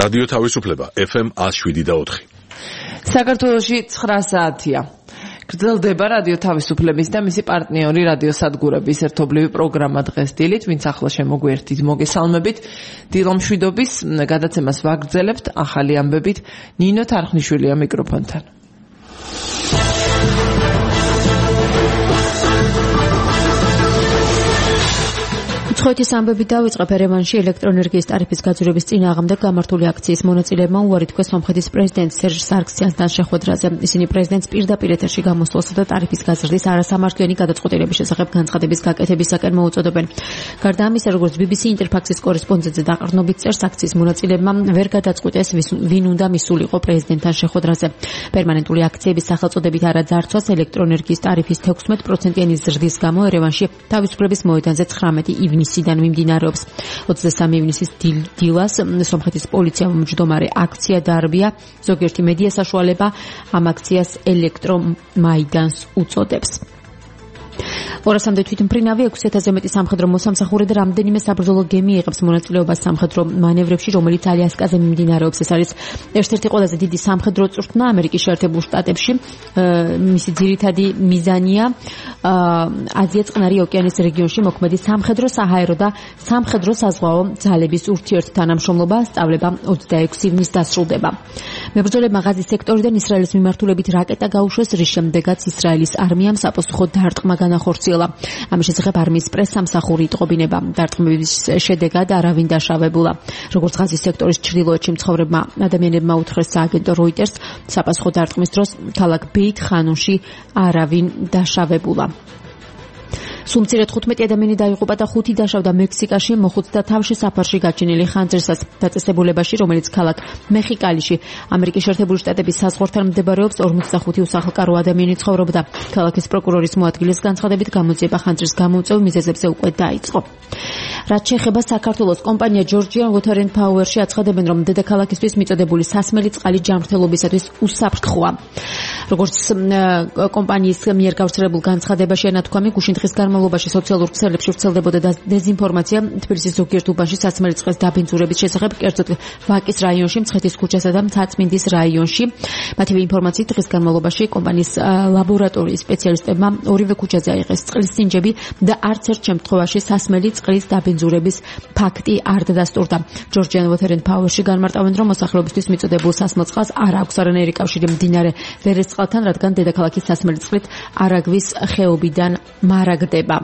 რადიო თავისუფლება FM 107.4. საქართველოში 9 საათია. გრძელდება რადიო თავისუფლების და მისი პარტნიორი რადიო სადგურების ერთობლივი პროგრამა დღეს დილით, ვინც ახლა შემოგვიერთით, მოგესალმებით. დილომშვიდობის გადაცემას ვაგრძელებთ ახალი ამბებით. ნინო თარხნიშვილია მიკროფონთან. ხოთის ამბები დავიწყებ. ერევანში ელექტროენერგიის ტარიფის გაძვირების წინააღმდეგ გამართული აქციის მონაწილეებმა უარი თქვეს სომხეთის პრეზიდენტ სერჟ სარქსიანთან შეხვედრაზე. ისინი პრეზიდენტს პირდაპირ ეთერში გამოსვლასა და ტარიფის გაზრდის არასამართლიანი გადაწყვეტილების შესახებ განცხადების გაკეთებისაკენ მოუწოდებენ. გარდა ამისა, როგორც BBC ინტერფაქსის კორესპონდენტზე დაყრდნობით წერს, აქციის მონაწილეებმა ვერ გადაწყვიტეს ვინ უნდა მისულიყო პრეზიდენტთან შეხვედრაზე. პერმანენტული აქციების სახელწოდებით არაძარცვას ელექტროენერგიის ტარიფის 16%-იანი ზრდის გამო ერევანში თავისუფლების მოედანზე 19 ივნისიდან მიმდინარეობს. 23 ივნისის დილას სომხეთის პოლიციამ მჯდომარე აქცია დაარბია. ზოგიერთი მედია საშუალება ამ აქციას ელექტრომაიდანს უწოდებს. 200-მდე თვითმფრინავი 6000-ზე მეტი სამხედრო მოსამსახურე და რამდენიმე საბრძოლო გემი იღებს მონაწილეობას სამხედრო მანევრებში, რომელიც ალიასკაზე მიმდინარეობს. ეს არის ერთ-ერთი ყველაზე დიდი სამხედრო წვრთნა ამერიკის შეერთებულ შტატებში. მისი ძირითადი მიზანია აზია წყნარი ოკეანის რეგიონში მოქმედი სამხედრო, საჰაერო და სამხედრო საზღვაო ძალების ურთიერთთანამშრომლობა. სწავლება 26 ივნისს დასრულდება. მებრძოლებმა ღაზის სექტორიდან ისრაელის მიმართულებით რაკეტა გაუშვეს, რის შემდეგაც ისრაელის არმიამ საპასუხო დარტყმა განახორციელა. ამის შესახებ არმიის პრესსამსახური იტყობინება. დარტყმების შედეგად არავინ დაშავებულა. როგორც ღაზის სექტორის ჩრდილოეთში მცხოვრებმა ადამიანებმა უთხრეს სააგენტო როიტერს, საპასუხო დარტყმის დროს ქალაქ ბეით ხანუნში არავინ დაშავებულა. სულ მცირედ 15 ადამიანი დაიღუპა და 5 დაშავდა მექსიკაში მოხუცთა თავში საფარში გაჩენილი ხანძრისას. დაწესებულებაში, რომელიც ქალაქ მეხიკალიში ამერიკის შეერთებული შტატების საზღვართან მდებარეობს, 45 უსახლკარო ადამიანი ცხოვრობდა. ქალაქის პროკურორის მოადგილის განცხადებით, გამოძიება ხანძრის გამომწვევ მიზეზებზე უკვე დაიწყო. რაც შეეხება საქართველოს, კომპანია Georgian Water and Power-ში აცხადებენ, რომ დედაქალაქისთვის მიწოდებული სასმელი წყალი ჯანმრთელობისათვის უსაფრთხოა. როგორც კომპანიის მიერ გავრცელებულ განცხადებაში ანათქვამი, გუშინ დღის განმავლობაში სოციალურ ქსელებში ვრცელდებოდა დეზინფორმაცია თბილისის ზოგიერთ უბანში სასმელი წყლის დაბინძურების შესახებ, კერძოდ ვაკის რაიონში, მცხეთის ქუჩასა და მცაწმინდის რაიონში. მათივე ინფორმაციით დღის განმავლობაში კომპანიის ლაბორატორიის სპეციალისტებმა ორივე ქუჩაზე აიღეს წყლის სინჯები და არც ერთ შემთხვევაში სასმელი წყლის დაბინძურების ფაქტი არ დასტურდა. Georgian Water and Power-ში განმარტავენ, რომ მოსახლეობისთვის მიწოდებულ სასმელ წყალს არ აქვს არანაირი კავშირი მდინარე ვერესწყალთან, რადგან დედაქალაქის სასმელი წყლით არაგვის ხეობიდან მარაგდება.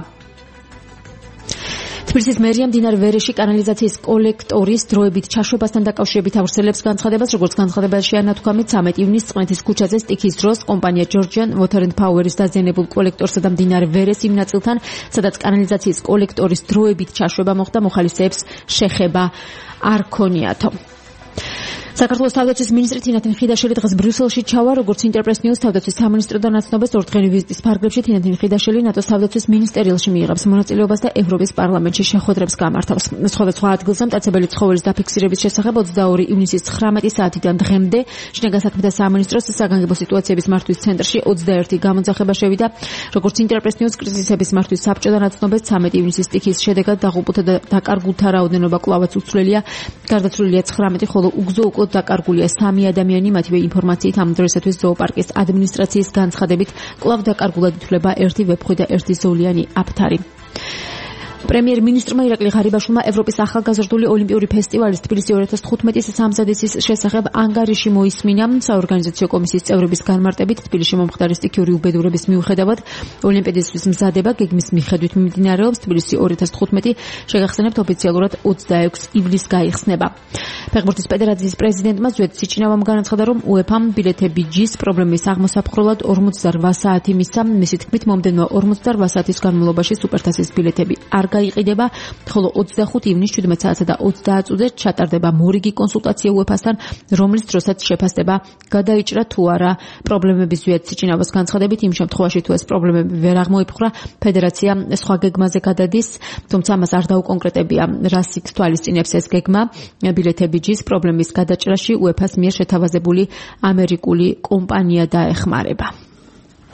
თბილისის მერია მდინარე ვერეში კანალიზაციის კოლექტორის დროებით ჩაშვებასთან დაკავშირებით ავრცელებს განცხადებას, როგორც განცხადებაში ანათქვამით, 13 ივნისს წყნეთის ქუჩაზე სტიქის დროს კომპანია Georgian Water and Power-ის დაზიანებულ კოლექტორსა და მდინარე ვერეს იმ ნაწილთან, სადაც კანალიზაციის კოლექტორის დროებით ჩაშვება მოხდა, მოხალისეებს შეხება არ ქონიათო. საქართველოს თავდაცვის მინისტრი თინათინ ხიდაშელი დღეს ბრიუსელში ჩავა, როგორც ინტერპრეს ნიუს თავდაცვის სამინისტროდან აცნობას ორდღიანი ვიზიტის ფარგლებში თინათინ ხიდაშელი ნატოს თავდაცვის მინისტერიალში მიიღებს მონაწილეობას და ევროპის პარლამენტში შეხვედრებს გამართავს. სხვადასხვა ადგილზე მტაცებელი ცხოველის დაფიქსირების შესახებ 22 ივნისის 19 საათიდან დღემდე შინაგან საქმეთა სამინისტროს საგანგებო სიტუაციების მართვის ცენტრში 21 გამოძახება შევიდა. როგორც ინტერპრეს ნიუს კრიზისების მართვის საბჭოდან აცნობას 13 ივნისის სტიქის შედეგად დაღუპულთა და დაკარგულთა რაოდენობა კვლავაც უცვლელია. გარდაცვლილია 19, ხოლო უგზო დაკარგულია 3 ადამიანი. მათივე ინფორმაციით ამ დროისათვის ზოოპარკის ადმინისტრაციის განცხადებით კვლავ დაკარგულად ითვლება 1 ვეფხვი და 1 ზოლიანი აფთარი. პრემიერ-მინისტრმა ირაკლი ღარიბაშვილმა ევროპის ახალგაზრდული ოლიმპიური ფესტივალის თბილისი 2015-ის სამზადისის შესახებ ანგარიში მოისმინა. საორგანიზაციო კომისიის წევრების განმარტებით, თბილისში მომხდარი სტიქიური უბედურების მიუხედავად ოლიმპიადისთვის მზადება გეგმის მიხედვით მიმდინარეობს. თბილისი 2015 შეგახსენებთ ოფიციალურად 26 ივლისს გაიხსნება. ფეხბურთის ფედერაციის პრეზიდენტმა ზვიად სიჭინავამ განაცხადა, რომ UEFA-მ ბილეთები ჯის პრობლემის აღმოსაფხრულად 48 საათი მისცა. მისი თქმით, მომდევნო 48 საათის განმავლობაში სუპერთასის ბილეთები არ გაიყიდება, ხოლო 25 ივნისს 17 საათსა და 30 წუთზე ჩატარდება მორიგი კონსულტაცია UEFA-სთან, რომლის დროსაც შეფასდება გადაიჭრა თუ არა პრობლემების ზვიად სიჭინავას განცხადებით. იმ შემთხვევაში თუ ეს პრობლემები ვერ აღმოიფხვრა, ფედერაცია სხვა გეგმაზე გადადის, თუმცა მას არ დაუკონკრეტებია, რა სიგს თვალისწინებს ეს გეგმა. ბილეთები ჯის პრობლემის გადაჭრაში UEFA-ს მიერ შეთავაზებული ამერიკული კომპანია დაეხმარება.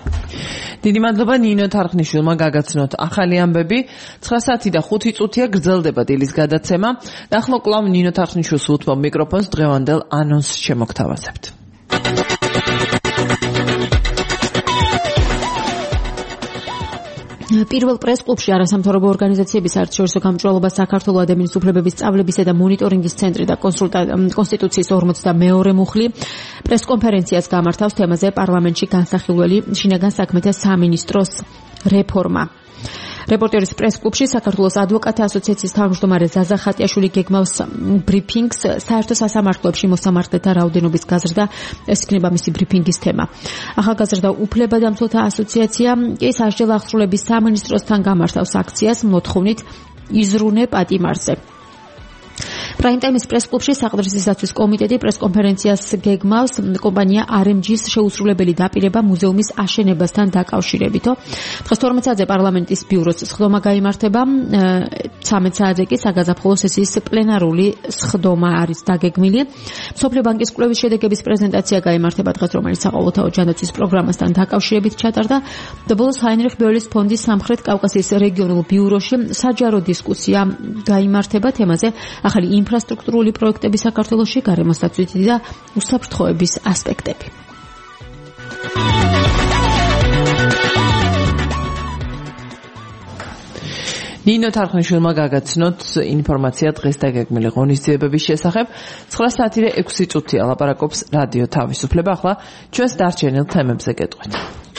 დიდი მადლობა ნინო თარხნიშვილმა გაგაცნოთ ახალი ამბები 9 საათი და 5 წუთია გრძელდება დილის გადაცემა და ახლა კვლავ ნინო თარხნიშვილს უთმობ მიკროფონს დღევანდელ ანონსს შემოგთავაზებთ პირველ პრეს-კლუბში არასამთავრობო ორგანიზაციების საერთაშორისო გამჭვირვალობა საქართველოს ადამიანის უფლებების სწავლებისა და მონიტორინგის ცენტრი და კონსტიტუციის 42 მუხლი პრეს-კონფერენციას გამართავს თემაზე პარლამენტში განსახილველი შინაგან საქმეთა სამინისტროს რეფორმა. რეპორტერის პრეს-კლუბში საქართველოს ადვოკატთა ასოციაციის თავმჯდომარე ზაზა ხატიაშვილი გეგმავს ბრიფინგს საერთო სასამართლოებში მოსამართლეთა რაოდენობის გაზრდა ეს იქნება მისი ბრიფინგის თემა. ახალგაზრდა უფლებადამცველთა ასოციაცია კი სასჯელ აღსრულების სამინისტროსთან გამართავს აქციას მოთხოვნით იზრუნე პატიმარზე. პრაიმტაიმის პრეს-კლუბში საყდრისისათვის კომიტეტი პრეს-კონფერენციას გეგმავს კომპანია RMG-ის შეუსრულებელი დაპირება მუზეუმის აშენებასთან დაკავშირებითო. დღეს 12 საათზე პარლამენტის ბიუროს სხდომა გაიმართება, 13 საათზე კი საგაზაფხულო სესიის პლენარული სხდომა არის დაგეგმილი. მსოფლიო ბანკის კვლევის შედეგების პრეზენტაცია გაიმართება დღეს, რომელიც საყოველთაო ჯანდაცვის პროგრამასთან დაკავშირებით ჩატარდა და ბოლოს ჰაინრიხ ბეულის ფონდის სამხრეთ კავკასიის რეგიონულ ბიუროში საჯარო დისკუსია გაიმართება თემაზე ახალი ინფრასტრუქტურული პროექტები საქართველოში, გარემოს დაცვითი და უსაფრთხოების ასპექტები. ნინო თარხნიშვილმა გაგაცნოთ ინფორმაცია დღეს დაგეგმილი ღონისძიებების შესახებ. 9 საათი და 6 წუთია ლაპარაკობს რადიო თავისუფლება. ახლა ჩვენს დარჩენილ თემებზე გეტყვით.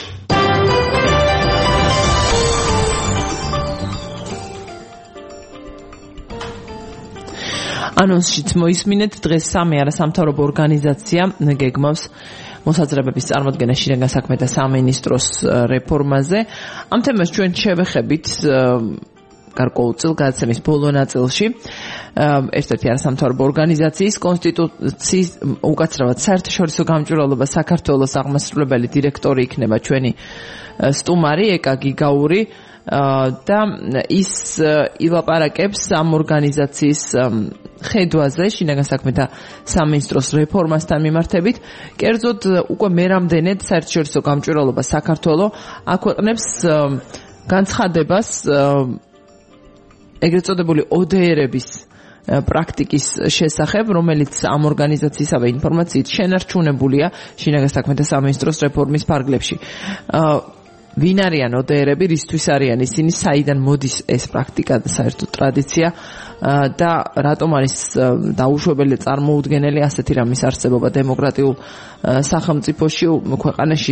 ანონსშიც მოისმინეთ დღეს სამი არასამთავრობო ორგანიზაცია გეგმავს მოსაძრებების წარმოდგენა შინაგან საქმეთა სამინისტროს რეფორმაზე. ამ თემას ჩვენ შევეხებით გარკვეულ გადაცემის ბოლო ნაწილში ერთ-ერთი არასამთავრობო ორგანიზაციის კონსტიტუციის უკაცრავად საერთაშორისო გამჭვირვალობა საქართველოს აღმასრულებელი დირექტორი იქნება ჩვენი სტუმარი ეკა გიგაური და ის ილაპარაკებს ამ ორგანიზაციის ხედვაზე შინაგან საქმეთა სამინისტროს რეფორმასთან მიმართებით. კერძოდ უკვე მერამდენედ საერთაშორისო გამჭვირვალობა საქართველოს აქვეყნებს განცხადებას ეგრეთ წოდებული ODR-ების პრაქტიკის შესახებ, რომელიც ამ ორგანიზაციისავე ინფორმაციით შენარჩუნებულია შინაგან საქმეთა სამინისტროს რეფორმის ფარგლებში. ვინ არიან ODR-ები, რისთვის არიან ისინი, საიდან მოდის ეს პრაქტიკა და საერთოდ ტრადიცია და რატომ არის დაუშვებელი წარმოუდგენელი ასეთი რამის არსებობა დემოკრატიულ სახელმწიფოში, ქვეყანაში,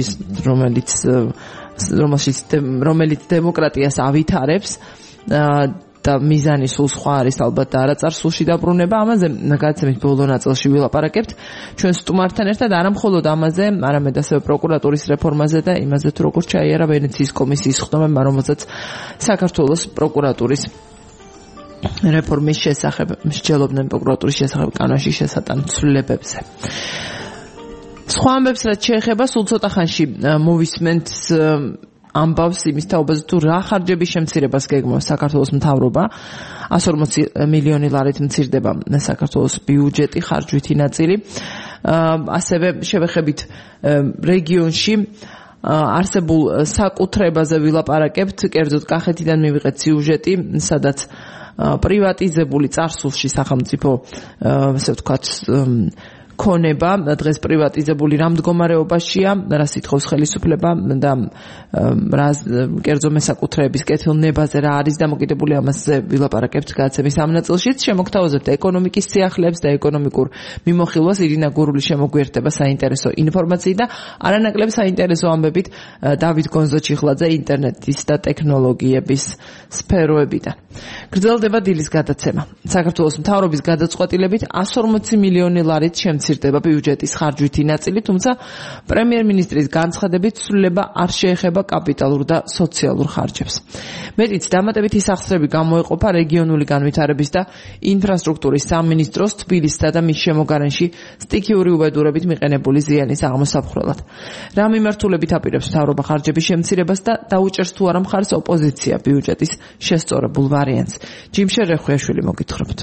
რომელიც დემოკრატიას ავითარებს და მიზანი სულ სხვა არის ალბათ და არა წარსულში დაბრუნება. ამაზე გადაცემის ბოლო ნაწილში ვილაპარაკებთ ჩვენ სტუმართან ერთად, არა მხოლოდ ამაზე, არამედ ასევე პროკურატურის რეფორმაზე და იმაზე თუ როგორ ჩაიარა ვენეციის კომისიის სხდომებმა, რომელზეც საქართველოს პროკურატურის რეფორმის შესახებ მსჯელობდნენ პროკურატურის შესახებ კანონში შესატან ცვლილებებზე. სხვა ამბებს რაც შეეხება, სულ ცოტა ხანში მოვისმენთ ამბავს იმის თაობაზე თუ რა ხარჯების შემცირებას გეგმავს საქართველოს მთავრობა. 140 მილიონი ლარით მცირდება საქართველოს ბიუჯეტი, ხარჯვითი ნაწილი. ასევე შევეხებით რეგიონში არსებულ საკუთრებაზე ვილაპარაკებთ, კერძოდ კახეთიდან მივიღეთ სიუჟეტი, სადაც პრივატიზებული წარსულში სახელმწიფო, ასე ვთქვათ, ქონება დღეს პრივატიზებული რა მდგომარეობაშია, რა სიტყვის ხელისუფლება და რა კერძო მესაკუთრეების კეთილნებაზე რა არის დამოკიდებული, ამაზე ვილაპარაკებთ გადაცემის ამ ნაწილშიც. შემოგთავაზებთ ეკონომიკის სიახლეებს და ეკონომიკურ მიმოხილვას. ირინა გურული შემოგვიერთდება საინტერესო ინფორმაციით და არანაკლებ საინტერესო ამბებით დავით გონზოჩიხლაძე ინტერნეტის და ტექნოლოგიების სფეროებიდან. გრძელდება დილის გადაცემა. საქართველოს მთავრობის გადაწყვეტილებით 140 მილიონი ლარით შემცირდება ბიუჯეტის ხარჯვითი ნაწილი, თუმცა პრემიერ-მინისტრის განცხადებით ცვლილება არ შეეხება კაპიტალურ და სოციალურ ხარჯებს. მეტიც დამატებითი სახსრები გამოეყოფა რეგიონული განვითარების და ინფრასტრუქტურის სამინისტროს თბილისსა და მის შემოგარენში სტიქიური უბედურებით მიყენებული ზიანის აღმოსაფხვრელად. რა მიმართულებით აპირებს მთავრობა ხარჯების შემცირებას და დაუჭერს თუ არა მხარს ოპოზიცია ბიუჯეტის შესწორებულ ვარიანტს. ჯიმშე რეხვიაშვილი მოგითხრობთ.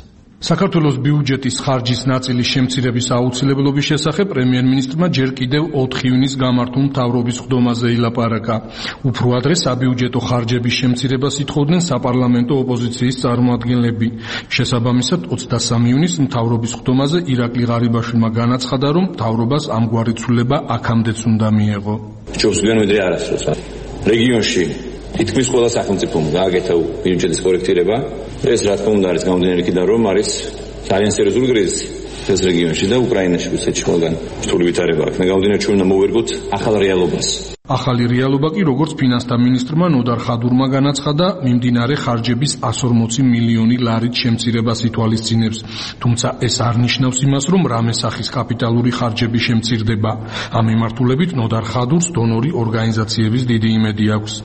საქართველოს ბიუჯეტის ხარჯის ნაწილის შემცირების აუცილებლობის შესახებ პრემიერ-მინისტრმა ჯერ კიდევ 4 ივნის გამართულ მთავრობის ხდომაზე ილაპარაკა. უფრო ადრე საბიუჯეტო ხარჯების შემცირებას ითხოვდნენ საპარლამენტო ოპოზიციის წარმომადგენლები. შესაბამისად 23 ივნის მთავრობის ხდომაზე ირაკლი ღარიბაშვილმა განაცხადა, რომ მთავრობას ამგვარი ცვლილება აქამდეც უნდა მიეღო. ჯობსგვიანვიდრე არასდროს რეგიონში თითქმის ყველა სახელმწიფომ გააკეთა ბიუჯეტის კორექტირება. ეს რა თქმა უნდა არის გამომდინარე იქიდან, რომ არის ძალიან სერიოზული კრიზისი ეს რეგიონში და უკრაინაში რუსეთში ყველგან რთული ვითარება აქვს. გამომდინარე ჩვენ უნდა მოვერგოთ ახალ რეალობას. ახალი რეალობა კი როგორც ფინანსთა მინისტრმა ნოდარ ხადურმა განაცხადა, მიმდინარე ხარჯების 140 მილიონი ლარით შემცირებას ითვალისწინებს. თუმცა ეს არ ნიშნავს იმას, რომ რამე სახის კაპიტალური ხარჯები შემცირდება. ამ მიმართულებით ნოდარ ხადურს დონორი ორგანიზაციების დიდი იმედი აქვს.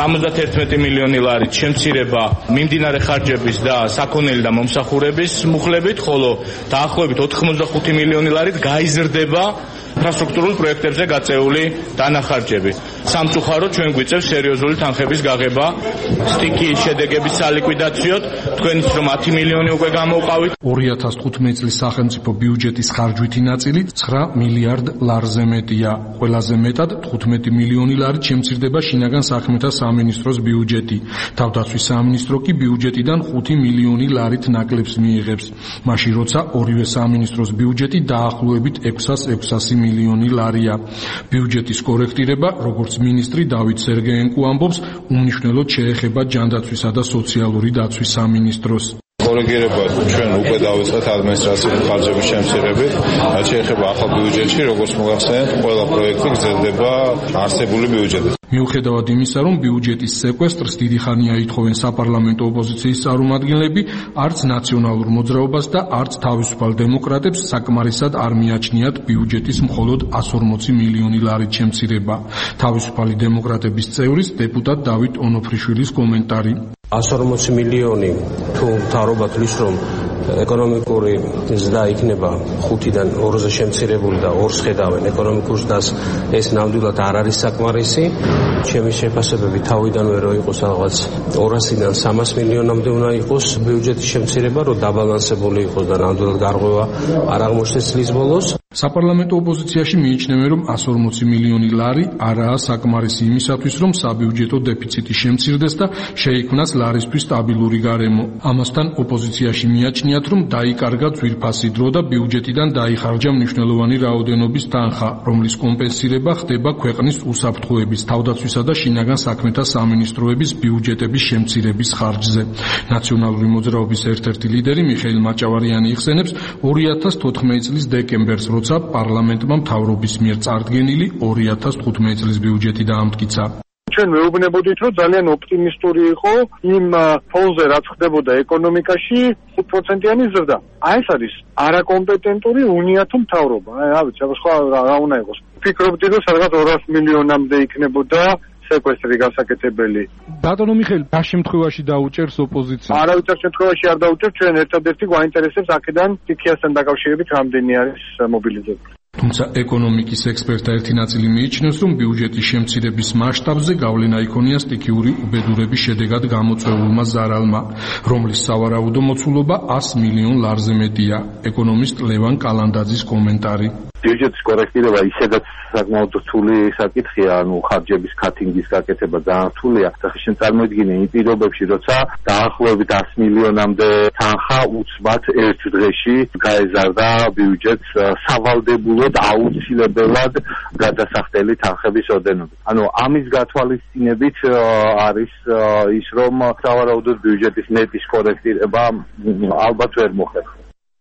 71 მილიონი ლარით შემცირება მიმდინარე ხარჯების და საქონელი და მომსახურების მუხლებით, ხოლო დაახლოებით 85 მილიონი ლარით გაიზრდება ინფრასტრუქტურულ პროექტებზე გაწეული დანახარჯები. სამწუხაროდ ჩვენ გვიწევს სერიოზული თანხების გაღება სტიქიის შედეგების სალიკვიდაციოდ. თქვენიც რომ 10 მილიონი უკვე გამოვყავით. 2015 წლის სახელმწიფო ბიუჯეტის ხარჯვითი ნაწილი 9 მილიარდ ლარზე მეტია. ყველაზე მეტად 15 მილიონი ლარით შემცირდება შინაგან საქმეთა სამინისტროს ბიუჯეტი. თავდაცვის სამინისტრო კი ბიუჯეტიდან 5 მილიონი ლარით ნაკლებს მიიღებს. მაშინ როცა ორივე სამინისტროს ბიუჯეტი დაახლოებით 600 მილიონი ლარია. ბიუჯეტის კორექტირება, როგორც მინისტრი დავით სერგეენკო ამბობს, უმნიშვნელოდ შეეხება ჯანდაცვისა და სოციალური დაცვის სამინისტროს. კორექტირება ჩვენ უკვე დავიწყეთ ადმინისტრაციული ხარჯების შემცირებით. რაც შეეხება ახალ ბიუჯეტში, როგორც მოგახსენეთ, ყველა პროექტი გრძელდება არსებული ბიუჯეტით. მიუხედავად იმისა, რომ ბიუჯეტის სეკვესტრს დიდი ხანია ითხოვენ საპარლამენტო ოპოზიციის წარმომადგენლები, არც ნაციონალურ მოძრაობას და არც თავისუფალ დემოკრატებს საკმარისად არ მიაჩნიათ ბიუჯეტის მხოლოდ 140 მილიონი ლარით შემცირება. თავისუფალი დემოკრატების წევრის დეპუტატ დავით ონოფრიშვილის კომენტარი. 140 მილიონი თუ მთავრობა თვლის, რომ ეკონომიკური ზრდა იქნება 5-დან 2-ზე შემცირებული და 2-ს ხედავენ ეკონომიკურ ზრდას, ეს ნამდვილად არ არის საკმარისი. ჩემი შეფასებები თავიდანვე რო იყოს რაღაც 200-დან 300 მილიონამდე უნდა იყოს ბიუჯეტის შემცირება, რომ დაბალანსებული იყოს და ნამდვილად გარღვევა არ აღმოჩნდეს წლის ბოლოს. საპარლამენტო ოპოზიციაში მიიჩნევენ, რომ 140 მილიონი ლარი არაა საკმარისი იმისათვის, რომ საბიუჯეტო დეფიციტი შემცირდეს და შეიქმნას ლარისთვის სტაბილური გარემო. ამასთან ოპოზიციაში მიაჩნიათ, რომ დაიკარგა ძვირფასი დრო და ბიუჯეტიდან დაიხარჯა მნიშვნელოვანი რაოდენობის თანხა, რომლის კომპენსირება ხდება ქვეყნის უსაფრთხოების, თავდაცვისა და შინაგან საქმეთა სამინისტროების ბიუჯეტების შემცირების ხარჯზე. ნაციონალური მოძრაობის ერთ-ერთი ლიდერი მიხეილ მაჭავარიანი იხსენებს 2014 წლის დეკემბერს, როცა პარლამენტმა მთავრობის მიერ წარდგენილი 2015 წლის ბიუჯეტი დაამტკიცა. ჩვენ მეუბნებოდით, რომ ძალიან ოპტიმისტური იყო იმ ფონზე, რაც ხდებოდა ეკონომიკაში 5%-იანი ზრდა. ეს არის არაკომპეტენტური უნიათო მთავრობა. რა ვიცი, სხვა რა უნდა იყოს. ფიქრობდი, რომ სადღაც 200 მილიონამდე იქნებოდა სეკვესტრი გასაკეთებელი. ბატონო მიხეილ, რა შემთხვევაში დაუჭერს ოპოზიცია? არავითარ შემთხვევაში არ დაუჭერს, ჩვენ ერთადერთი გვაინტერესებს აქედან სტიქიასთან დაკავშირებით რამდენი არის მობილიზებული. თუმცა ეკონომიკის ექსპერტთა ერთი ნაწილი მიიჩნევს, რომ ბიუჯეტის შემცირების მასშტაბზე გავლენა იქონია სტიქიური უბედურების შედეგად გამოწვეულმა ზარალმა, რომლის სავარაუდო მოცულობა 100 მილიონ ლარზე მეტია. ეკონომისტ ლევან კალანდაძის კომენტარი. ბიუჯეტის კორექტირება ისედაც საკმაოდ რთული საკითხია, ხარჯების კატინგის გაკეთება ძალიან რთულია. ხშირ წარმოიდგინე იმ პირობებში, როცა დაახლოებით 100 მილიონამდე თანხა უცბად ერთ დღეში გაეზარდა ბიუჯეტს სავალდებულოდ აუცილებლად გადასახდელი თანხების ოდენობით. ამის გათვალისწინებით არის ის, რომ სავარაუდოდ ბიუჯეტის ნეტის კორექტირება ალბათ ვერ მოხერხდება.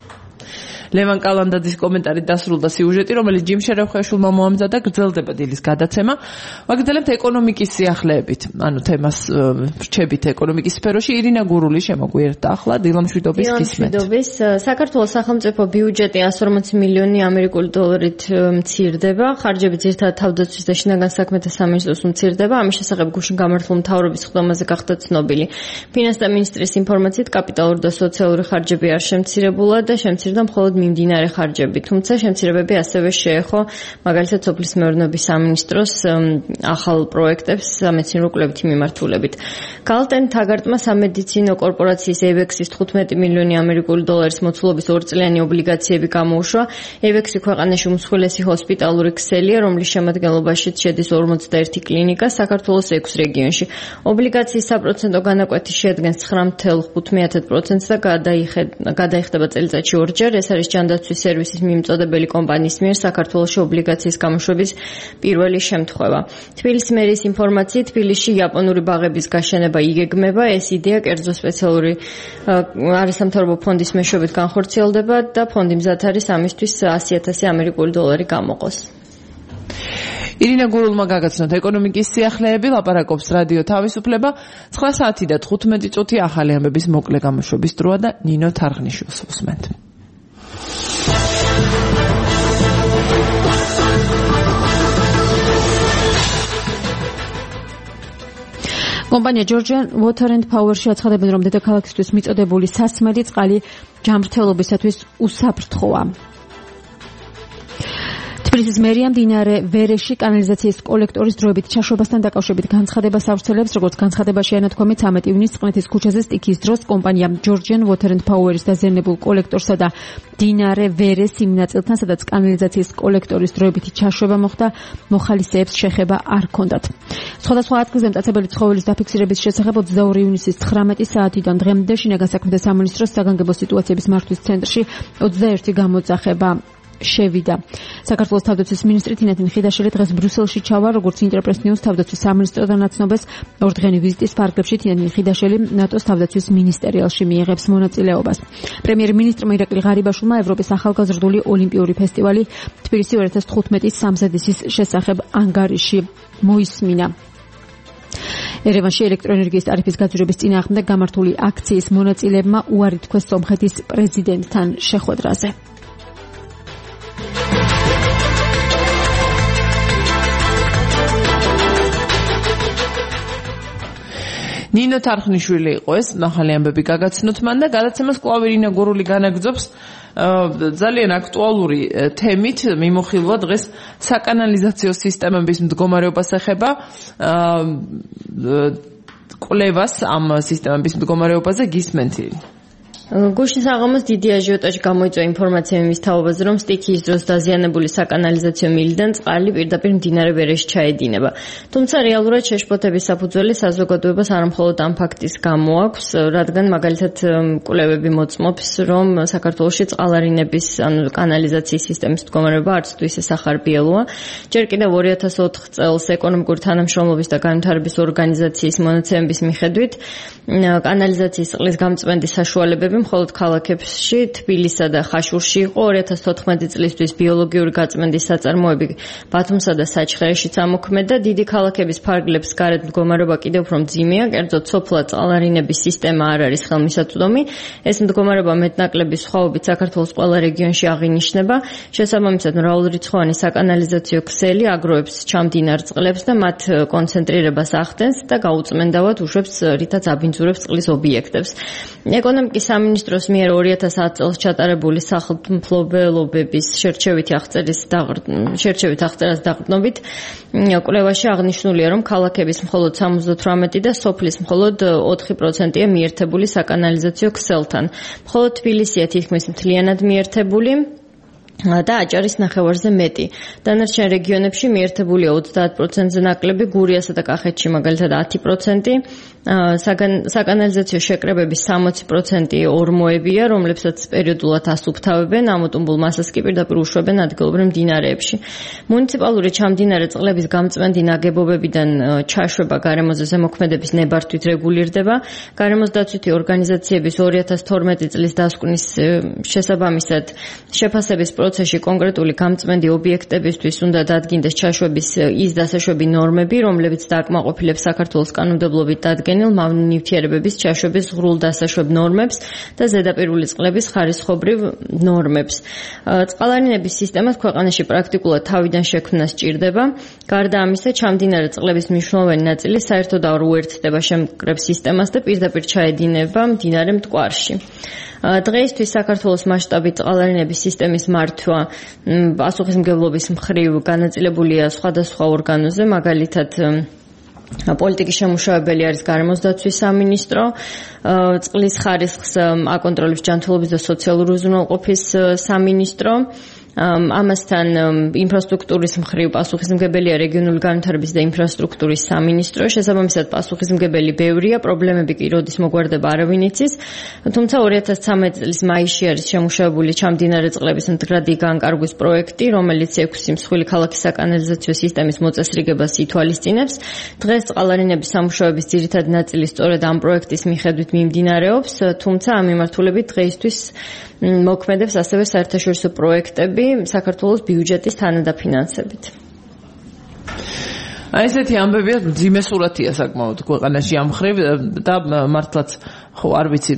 ლევან კალანდაძის კომენტარი დასრულდა სიუჟეტი, რომელიც ჯიმ შერეხვეშვილმა მოამზადა, გრძელდება დილის გადაცემა. ვაგრძელებთ ეკონომიკის სიახლეებით, თემას რჩებით ეკონომიკის სფეროში. ირინა გურული შემოგვიერთდა ახლა დილამშვიდობის გისმენთ. საქართველოს სახელმწიფო ბიუჯეტი 140 მილიონი ამერიკული დოლარით მცირდება, ხარჯები ძირითადად თავდაცვის და შინაგან საქმეთა სამინისტროს მცირდება. ამის შესახებ გუშინ გამართულ მთავრობის ხდომაზე გახდა ცნობილი. ფინანსთა მინისტრის ინფორმაციით კაპიტალური და სოციალური ხარჯები არ შემცირებულა და შემცირდა მხოლოდ მიმდინარე ხარჯები, თუმცა შემცირებები ასევე შეეხო მაგალითად სოფლის მეურნეობის სამინისტროს ახალ პროექტებს სამეცნიერო კვლევითი მიმართულებით. გალტენ თაგარტმა სამედიცინო კორპორაციის AVEX-ის 15 მილიონი ამერიკული დოლარის მოცულობის 2 წლიანი ობლიგაციები გამოუშვა. AVEX-ი ქვეყანაში უმსხვილესი ჰოსპიტალური ქსელია, რომლის შემადგენლობაშიც შედის 41 კლინიკა საქართველოს 6 რეგიონში. ობლიგაციის საპროცენტო განაკვეთი შეადგენს 9.5%-ს და გადაიხდება წელიწადში ორჯერ. ეს არის ჯანდაცვის სერვისის მიმწოდებელი კომპანიის მიერ საქართველოში ობლიგაციის გამოშვების პირველი შემთხვევა. თბილისის მერის ინფორმაციით, თბილისში იაპონური ბაღების გაშენება იგეგმება. ეს იდეა კერძო სპეციალური არასამთავრობო ფონდის მეშვეობით განხორციელდება და ფონდი მზად არის ამისთვის 100,000 ამერიკული დოლარი გამოყოს. ირინა გურულმა გაგაცნოთ ეკონომიკის სიახლეები, ლაპარაკობს რადიო თავისუფლება. 9 საათი და 15 წუთი ახალი ამბების მოკლე გამოშვების დროა და ნინო თარღნიშვილს უსმენთ. კომპანია Georgian Water and Power-ში აცხადებენ, რომ დედაქალაქისთვის მიწოდებული სასმელი წყალი ჯანმრთელობისათვის უსაფრთხოა. თბილისის მერია მდინარე ვერეში კანალიზაციის კოლექტორის დროებით ჩაშვებასთან დაკავშირებით განცხადებას ავრცელებს, როგორც განცხადებაში ანათქვამით 13 ივნისს წყნეთის ქუჩაზე სტიქიის დროს კომპანია Georgian Water and Power-ის დაზიანებულ კოლექტორსა და მდინარე ვერეს იმ ნაწილთან, სადაც კანალიზაციის კოლექტორის დროებითი ჩაშვება მოხდა, მოხალისეებს შეხება არ ჰქონდათ. სხვადასხვა ადგილზე მტაცებელი ცხოველის დაფიქსირების შესახებ 22 ივნისის 19 საათიდან დღემდე შინაგან საქმეთა სამინისტროს საგანგებო სიტუაციების მართვის ცენტრში 21 გამოძახება შევიდა. საქართველოს თავდაცვის მინისტრი თინათინ ხიდაშელი დღეს ბრიუსელში ჩავა, როგორც ინტერპრეს ნიუს თავდაცვის სამინისტროდან აცნობს, ორდღიანი ვიზიტის ფარგლებში თინათინ ხიდაშელი ნატოს თავდაცვის მინისტერიალში მიიღებს მონაწილეობას. პრემიერ-მინისტრმა ირაკლი ღარიბაშვილმა ევროპის ახალგაზრდული ოლიმპიური ფესტივალი თბილისი 2015-ის სამზადისის შესახებ ანგარიში მოისმინა. ერევანში ელექტროენერგიის ტარიფის გაძვირების წინააღმდეგ გამართული აქციის მონაწილეებმა უარი თქვეს სომხეთის პრეზიდენტთან შეხვედრაზე. ნინო თარხნიშვილი იყო ეს, ახალი ამბები გაგაცნოთ მან და გადაცემას კვლავ ირინა გურული განაგრძობს ძალიან აქტუალური თემით. მიმოხილვა დღეს საკანალიზაციო სისტემების მდგომარეობას ეხება, კვლევას ამ სისტემების მდგომარეობაზე გისმენთ. გუშინ საღამოს დიდი აჟიოტაჟი გამოიწვია ინფორმაცია იმის თაობაზე, რომ სტიქიის დროს დაზიანებული საკანალიზაციო მილიდან წყალი პირდაპირ მდინარე ვერეში ჩაედინება. თუმცა რეალურად შეშფოთების საფუძველი საზოგადოებას არამხოლოდ ამ ფაქტის გამო აქვს, რადგან მაგალითად კვლევები მოწმობს, რომ საქართველოში წყალარინების, ანუ კანალიზაციის სისტემის მდგომარეობა არც თუ ისე სახარბიელოა. ჯერ კიდევ 2004 წელს ეკონომიკური თანამშრომლობის და განვითარების ორგანიზაციის მონაცემების მიხედვით კანალიზაციის წყლის გამწვენდის საშუალებები მხოლოდ ქალაქებში, თბილისსა და ხაშურში იყო. 2014 წლისთვის ბიოლოგიური გაწმენდის საწარმოები ბათუმსა და საჩხერეშიც ამოქმედა. დიდი ქალაქების ფარგლებს გარეთ მდგომარეობა კიდევ უფრო მძიმეა, კერძოდ სოფლად წყალარინების სისტემა არ არის ხელმისაწვდომი. ეს მდგომარეობა მეტნაკლები სხვაობით საქართველოს ყველა რეგიონში აღინიშნება. შესაბამისად, მრავალრიცხოვანი საკანალიზაციო ქსელი აგროვებს ჩამდინარ წყლებს და მათ კონცენტრირებას ახდენს და გაუწმენდავად უშვებს, რითაც აბინძურებს წყლის ობიექტებს. ეკონომიკის სამინისტროს მიერ 2010 წელს ჩატარებული სახელმწიფოებების შერჩევით აღწერას დაყრდნობით კვლევაში აღნიშნულია, რომ ქალაქების მხოლოდ 78 და სოფლის მხოლოდ 4%-ია მიერთებული საკანალიზაციო ქსელთან. მხოლოდ თბილისია თითქმის მთლიანად მიერთებული და აჭარის ნახევარზე მეტი. დანარჩენ რეგიონებში მიერთებულია 30%-ზე ნაკლები, გურიასა და კახეთში მაგალითად 10%. საკანალიზაციო შეკრებების 60% ორმოებია, რომლებსაც პერიოდულად ასუფთავებენ, ამოტუმბულ მასას კი პირდაპირ უშვებენ ადგილობრივ მდინარეებში. მუნიციპალური ჩამდინარე წყლების გამწვენდი ნაგებობებიდან ჩაშვება გარემოზე ზემოქმედების ნებართვით რეგულირდება. გარემოს დაცვითი ორგანიზაციების 2012 წლის დასკვნის შესაბამისად შეფასების პროცესში კონკრეტული გამწვენდი ობიექტებისთვის უნდა დადგინდეს ჩაშვების ის დასაშვები ნორმები, რომლებიც დააკმაყოფილებს საქართველოს კანონმდებლობით დადგენილ წარმოუდგენელ ნივთიერებების ჩაშვების ღრულ დასაშვებ ნორმებს და ზედაპირული წყლების ხარისხობრივ ნორმებს. წყალარინების სისტემას ქვეყანაში პრაქტიკულად თავიდან შექმნა სჭირდება. გარდა ამისა, ჩამდინარე წყლების მნიშვნელოვანი ნაწილი საერთოდ არ უერთდება შემკრებ სისტემას და პირდაპირ ჩაედინება მდინარე მტკვარში. დღეისთვის საქართველოს მასშტაბით წყალარინების სისტემის მართვა პასუხისმგებლობის მხრივ განაწილებულია სხვადასხვა ორგანოზე, მაგალითად პოლიტიკის შემუშავებელი არის გარემოს დაცვის სამინისტრო, წყლის ხარისხს აკონტროლებს ჯანმრთელობის და სოციალური უზრუნველყოფის სამინისტრო, ამასთან ინფრასტრუქტურის მხრივ პასუხისმგებელია რეგიონული განვითარების და ინფრასტრუქტურის სამინისტრო. შესაბამისად პასუხისმგებელი ბევრია, პრობლემები კი როდის მოგვარდება არავინ იცის. თუმცა 2013 წლის მაისში არის შემუშავებული ჩამდინარე წყლების მდგრადი განკარგვის პროექტი, რომელიც 6 მსხვილი ქალაქის საკანალიზაციო სისტემის მოწესრიგებას ითვალისწინებს. დღეს წყალარინების სამუშაოების ძირითადი ნაწილი სწორედ ამ პროექტის მიხედვით მიმდინარეობს, თუმცა ამ მიმართულებით დღეისთვის მოქმედებს ასევე საერთაშორისო პროექტები საქართველოს ბიუჯეტის თანადაფინანსებით. აი ესეთი ამბებია, ძიმე სურათია საკმაოდ ქვეყანაში ამ მხრივ და მართლაც ხო არ ვიცი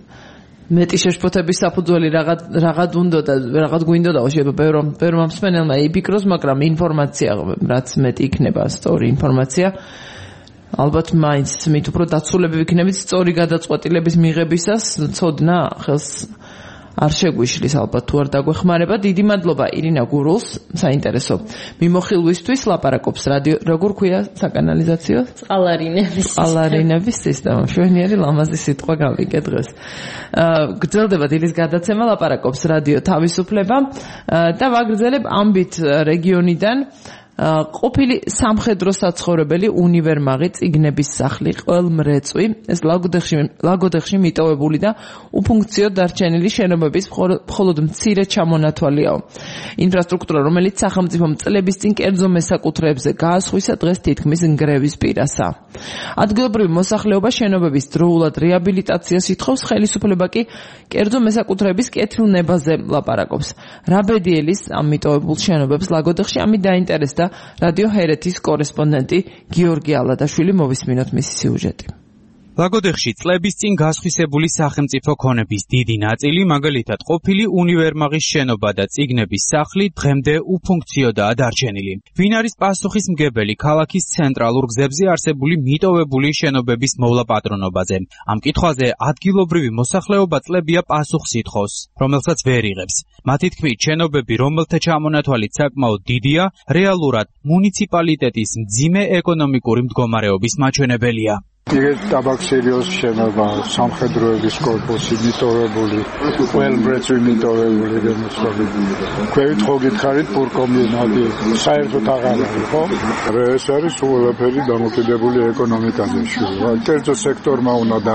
მეტი შეშფოთების საფუძველი რაღაც უნდა და რაღაც გვინდოდა ბევრმა მსმენელმა იფიქროს, მაგრამ ინფორმაცია რაც მეტი იქნება სწორი ინფორმაცია ალბათ მაინც მით უფრო დაცულები ვიქნებით სწორი გადაწყვეტილების მიღებისას, ცოდნა ხელს არ შეგვიშლის ალბათ თუ არ დაგვეხმარება. დიდი მადლობა ირინა გურულს, საინტერესო მიმოხილვისთვის. ლაპარაკობს რადიო, როგორ ქვია საკანალიზაციო? წყალარინების სისტემა. მშვენიერი ლამაზი სიტყვა გავიგე დღეს. გრძელდება დილის გადაცემა, ლაპარაკობს რადიო თავისუფლება და ვაგრძელებ ამბით რეგიონიდან. ყოფილი სამხედრო საცხოვრებელი უნივერმაღი წიგნების სახლი ყველმრეწვი ეს ლაგოდეხში მიტოვებული და უფუნქციო დარჩენილი შენობების მხოლოდ მცირე ჩამონათვალიაო. ინფრასტრუქტურა, რომელიც სახელმწიფომ წლების წინ კერძო მესაკუთრეებზე გაასხვისა, დღეს თითქმის ნგრევის პირასაა. ადგილობრივი მოსახლეობა შენობების დროულად რეაბილიტაციას ითხოვს, ხელისუფლება კი კერძო მესაკუთრეების კეთილნებაზე ლაპარაკობს. რაბედიელის ამ მიტოვებულ შენობებს ლაგოდეხში ამით დაინტერესდა რადიო ჰერეთის კორესპონდენტი გიორგი ალადაშვილი. მოვისმინოთ მისი სიუჟეტი. ლაგოდეხში წლების წინ გასხვისებული სახელმწიფო ქონების დიდი ნაწილი, მაგალითად ყოფილი უნივერმაღის შენობა და წიგნების სახლი დღემდე უფუნქციოდაა დარჩენილი. ვინ არის პასუხისმგებელი ქალაქის ცენტრალურ გზებზე არსებული მიტოვებული შენობების მოვლაპატრონობაზე? ამ კითხვაზე ადგილობრივი მოსახლეობა წლებია პასუხს ითხოვს, რომელსაც ვერ იღებს. მათი თქმით, შენობები, რომელთა ჩამონათვალით საკმაოდ დიდია, რეალურად მუნიციპალიტეტის მძიმე ეკონომიკური მდგომარეობის მაჩვენებელია. იგივე ტაბაქსერიოს შენობა, სამხედროების კორპუსი მიტოვებული, ყველმრეწვი მიტოვებული განსხვავებული. ქვევით ხო გითხარით პურკომბინატი, საერთოდ აღარ არის, ხო? ეს არის ყველაფერი დამოკიდებული ეკონომიკაზე. კერძო სექტორმა უნდა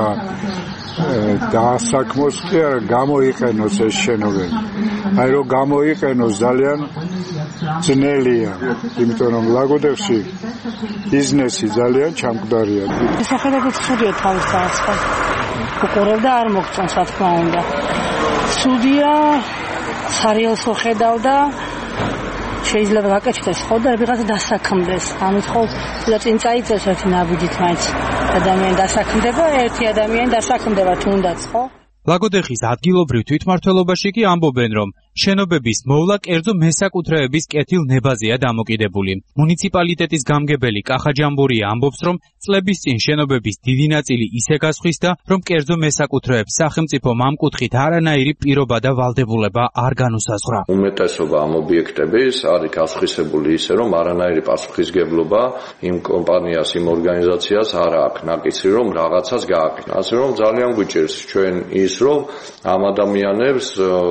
დაასაქმოს კი არა გამოიყენოს ეს შენობები. აი რომ გამოიყენოს ძალიან ძნელია, იმიტომ რომ ლაგოდეხში ბიზნესი ძალიან ჩამკვდარია. სახელმწიფო ცუდია თავის დააწყო. უყურებდა არ მოგწონს, რა თქმა უნდა. ცუდია, სარიელს ხედავდა, შეიძლება გაკეთდეს ხო და ვიღაცა დასაქმდეს. ამით ხო და წინ წაიწევს ერთი ნაბიჯით მაინც ადამიანი დასაქმდება, ერთი ადამიანი დასაქმდება თუნდაც ხო? ლაგოდეხის ადგილობრივ თვითმმართველობაში კი ამბობენ, რომ შენობების მოვლა კერძო მესაკუთრეების კეთილნებაზეა დამოკიდებული. მუნიციპალიტეტის გამგებელი კახა ჯამბურია ამბობს, რომ წლების წინ შენობების დიდი ნაწილი ისე გასხვისდა, რომ კერძო მესაკუთრეებს სახელმწიფომ ამ კუთხით არანაირი პირობა და ვალდებულება არ განუსაზღვრა. უმეტესობა ამ ობიექტების არის გასხვისებული ისე, რომ არანაირი პასუხისგებლობა იმ კომპანიას, იმ ორგანიზაციას არ აქვს ნაკიცი, რომ რაღაცას გააკეთა. ასე რომ ძალიან გვიჭირს ჩვენ ის, რომ ამ ადამიანებს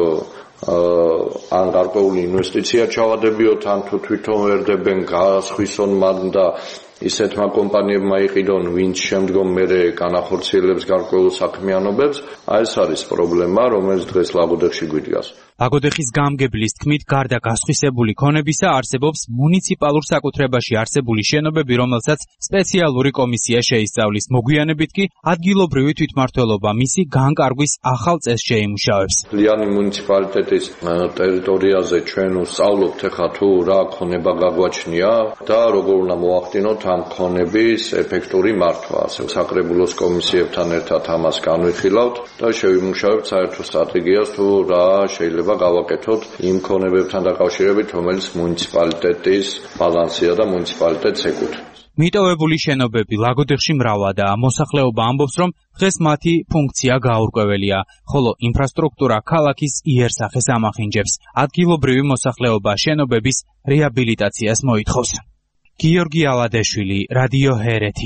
ან გარკვეული ინვესტიცია ჩავადებიოთ, ან თუ თვითონ ვერდებენ გასხვისონ მან და ისეთმა კომპანიებმა იყიდონ, ვინც შემდგომ მერე განახორციელებს გარკვეულ საქმიანობებს. აი ეს არის პრობლემა, რომელიც დღეს ლაგოდეხში გვიდგას. ლაგოდეხის გამგებლის თქმით, გარდა გასხვისებული ქონებისა, არსებობს მუნიციპალურ საკუთრებაში არსებული შენობები, რომელსაც სპეციალური კომისია შეისწავლის. მოგვიანებით კი ადგილობრივი თვითმმართველობა მისი განკარგვის ახალ წესს შეიმუშავებს. ლიანი მუნიციპალიტეტის ტერიტორიაზე ჩვენ ვსწავლობთ ახლა თუ რა ქონება გაგვაჩნია და როგორ უნდა მოახდინოთ ამ ქონების ეფექტური მართვა. ასე საკრებულოს კომისიებთან ერთად ამას განვიხილავთ და შევიმუშავებთ საერთო სტრატეგიას თუ რა შეიძლება გავაკეთოთ იმ ქონებებთან დაკავშირებით, რომელიც მუნიციპალიტეტის ბალანსია და მუნიციპალიტეტს ეკუთვნის. მიტოვებული შენობები ლაგოდეხში მრავლადაა. მოსახლეობა ამბობს, რომ დღეს მათი ფუნქცია გაურკვეველია, ხოლო ინფრასტრუქტურა ქალაქის იერსახეს ამახინჯებს. ადგილობრივი მოსახლეობა შენობების რეაბილიტაციას მოითხოვს. გიორგი ალადეშვილი, რადიო ჰერეთი.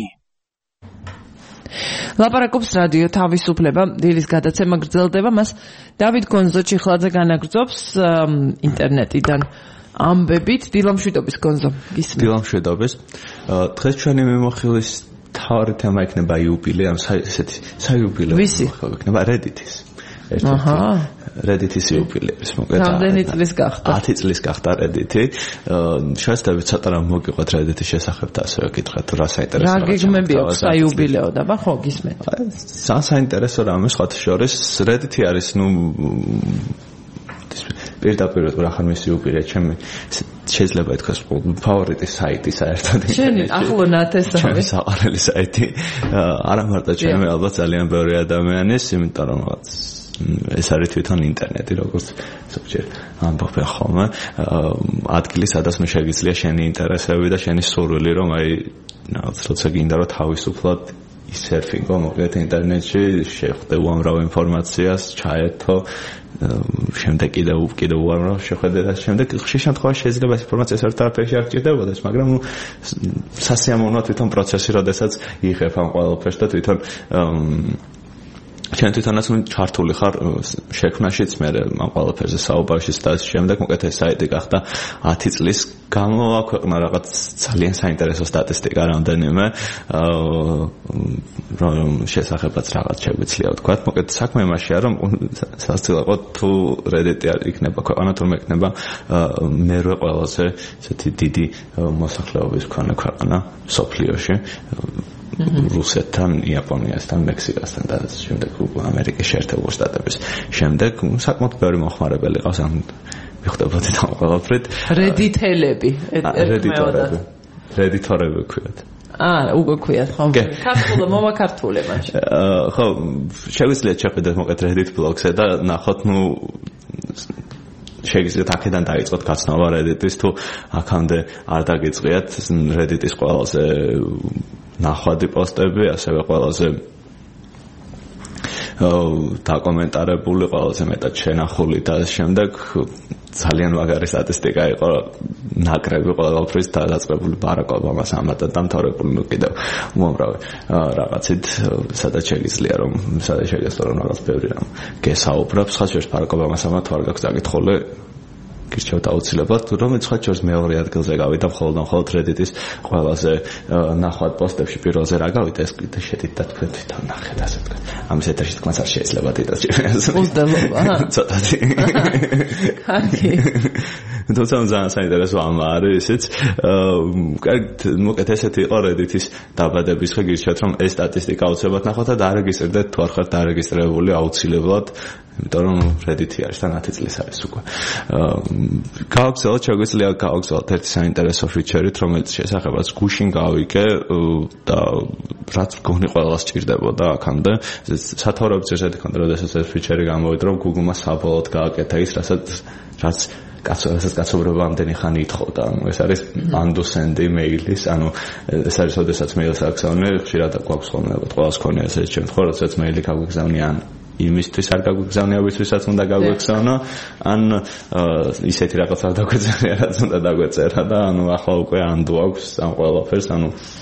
ლაპარაკობს რადიო თავისუფლება, დილის გადაცემა გრძელდება, მას დავით გონზო ჩიხლაძე განაგრძობს ინტერნეტიდან ამბებით. დილამშვიდობის გონზო, გისმენთ. დილამშვიდობის. დღეს ჩვენი მიმოხილვის თავი თემა იქნება იუბილე, ამ ესეთი საიუბილეო მიმოხილვა იქნება Reddit-ის. Reddit-ის იუბილეების მოკლედ. რამდენი წლის გახდა? 10 წლის გახდა Reddit-ი. შესაძლოა ცოტა რამ მოგიყვეთ Reddit-ის შესახებ და ასევე გითხრათ თუ რა საინტერესო. რა გეგმები აქვს საიუბილეო და ხო გისმენთ. საინტერესო რამე სხვათა შორის Reddit-ი არის პირდაპირ ახალ მისი იუბილე ჩემი შეიძლება ითქვას ფავორიტი საიტი საერთოდ. შენი ახლო ნათესავე. ჩემი საყვარელი საიტი. არა მარტო ჩემი, ალბათ ძალიან ბევრი ადამიანის, იმიტომ რომ ეს არის თვითონ ინტერნეტი, როგორც ზოგჯერ ამბობენ ხოლმე, ადგილი, სადაც მე შეგიძლია შენი ინტერესები და შენი სურვილი, რომ როცა გინდა რომ თავისუფლად ისერფინგო მოკლედ ინტერნეტში, შეხვდე უამრავ ინფორმაციას, ჩაერთო, შემდეგ კიდევ უამრავ შეხვედრა და შემდეგ ხშირ შემთხვევაში შეიძლება ეს ინფორმაცია საერთოდ არაფერში არ გჭირდებოდეს, მაგრამ სასიამოვნოა თვითონ პროცესი, როდესაც იღებ ამ ყველაფერს და თვითონ ჩვენ თვითონაც ჩართული ხარ შექმნაშიც მე ამ ყველაფერზე საუბარშიც და შემდეგ მოკეთ ეს საიტი გახდა 10 წლის გამოაქვეყნა რაღაც ძალიან საინტერესო სტატისტიკა რამდენიმე რომ შესახებაც რაღაც შეგვიძლია ვთქვა. მოკეთ საქმე იმაშია რომ სასწრაფოდ თუ Reddit-ი იქნება ქვეყანა თუ მექნება მერვე ყველაზე ესეთი დიდი მოსახლეობის მქონე ქვეყანა სოფლიოში. რუსეთთან, იაპონიასთან, მექსიკასთან და შემდეგ ამერიკის შეერთებულ შტატების. შემდეგ საკმაოდ ბევრი მოხმარებელი ყავს ამ მიხვდებოდი და ყველაფრით. Reddit-ელები. Reddit-ორები ქვიათ. უკვე ქვიათ ხო? ქართულად მომაქართულე მაშინ. ხო, შევიძლიათ შეხედოთ მოკლედ Reddit blog-ზე და ნახოთ შეგიძლიათ აქედან დაიწყოთ გაცნობა Reddit-ის თუ აქამდე არ დაგიწყიათ Reddit-ის ყველაზე ნახვადი პოსტები, ასევე ყველაზე დაკომენტარებული, ყველაზე მეტად შენახული და შემდეგ ძალიან მაგარი სტატისტიკა იყო ნაკრები ყველაფრის დაწყებული ბარაკ ობამას ამათ და დამთავრებული კიდევ უამრავი რაღაცით სადაც შეგიძლია რომ რაღაც ბევრი რამ გესაუბრებს ხალხს ბარაკ ობამას ამათ არ გაქვს დაკითხული გირჩევთ აუცილებლად რომელიც ხალხს მეორე ადგილზე გავიდა მხოლოდ Reddit-ის ყველაზე ნახვად პოსტებში პირველზე რა გავიდა ეს კიდე შედით და თქვენ თვითონ ნახეთ ასე თქვენ ამის ეთერში თქვენს არ შეიძლება დიდად უძდელობა ცოტათი კარგი თუმცა ძალიან საინტერესო ამ არის ისიც მოკეთ ესეთი იყო Reddit-ის დაბადების ხე გირჩევთ რომ ეს სტატისტიკა აუცილებლად ნახოთ და დარეგისტრდეთ თუ არ ხართ დარეგისტრირებული აუცილებლად იმიტომ რომ Reddit-ი არის და 10 წლის არის უკვე გავაგზავნოთ შეგვიძლია გავაგზავნოთ ერთი საინტერესო ფიჩერით რომელიც შესახებაც გუშინ გავიგე და რაც გონი ყველას ჭირდებოდა აქამდე სათაურების ესეთი ქონდა როდესაც ეს ფიჩერი გამოვიდა რომ Google-მა საბოლოოდ გააკეთა ის რაც კაცობრიობა ამდენი ხანი ითხოვდა. ეს არის undo-send mail-ის, ანუ ეს არის როდესაც mail-ს აგზავნე, ხშირად გვაქვს ხოლმე ყველას ქონია ესეთი შემთხვევა, როდესაც mail-ი გაგვიგზავნე ან იმისთვის არ გაგვიგზავნია, ვისთვისაც უნდა გაგვიგზავნო, ან ისეთი რაღაც არ დაგვეწერა, რაც უნდა დაგვეწერა და ანუ ახლა უკვე undo აქვს ამ ყველაფერს, ანუ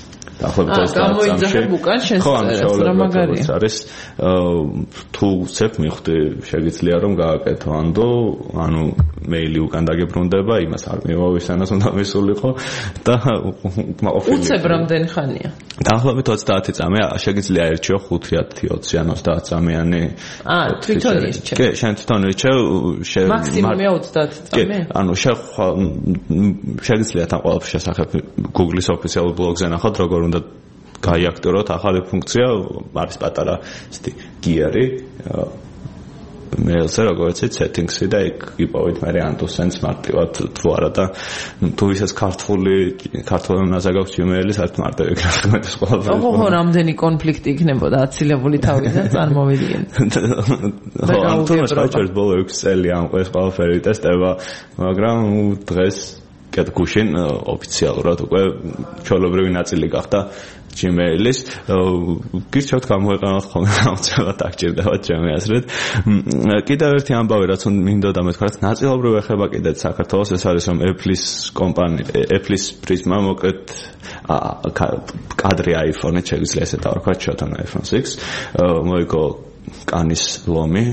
დაახლოებით 30 წამში. ხო, ამ შეულებრივად არის თუ ცებ მიხდი შეგიძლია რომ გააკეთო ანუ მეილი უკან დაგებრუნდება, იმას არ მივავისანოს უნდა მისულიყო და ყოფილი. უცებ რამდენი ხანია? დაახლოებით 30 წამი, შეგიძლია ერჩიო 5-10 ან 30 წამიანი. თვითონ ირჩე. კი, შენ თვითონ ირჩე. მაქსიმუმია 30 წამი? ანუ შეგიძლიათ ამ ყველაფრის შესახებ Google-ის ოფიციალურ ბლოგზე ნახოთ, როგორ უნდა გაიაქტიუროთ ახალი ფუნქცია, არის პატარა გიარი მეილზე, როგორც settings-ი და იქ იპოვეთ მე AntuSense მარტივად თუ არა და თუ ისეს ქართული ენაზე გაქვს Gmail-ი, საერთოდ მარტივი გახმეტეს ყველაფერი. ოღონდ რამდენი კონფლიქტი იქნებოდა აცილებული თავიდან წარმოვიდგინეთ. ხო, ამიტომ საერთოდ ბოლო 6 წელი ამ ყველაფერი ტესტება, მაგრამ დღეს გუშინ ოფიციალურად უკვე ჩვეულებრივი ნაწილი გახდა Gmail-ის. გირჩევთ გამოიყენოთ ხოლმე აუცილებლად აღჭირდებათ ჩემი აზრით. კიდევ ერთი ამბავი რაც მინდოდა მეთქვათ, ნაწილობრივ ეხება კიდეც საქართველოს, ეს არის რომ Apple-ის პრიზმა მოკლედ კადრი iPhone-ით შეგვიძლია ესე დავარქვათ ჩვენთან iPhone 6 მოიგო კანის ლომი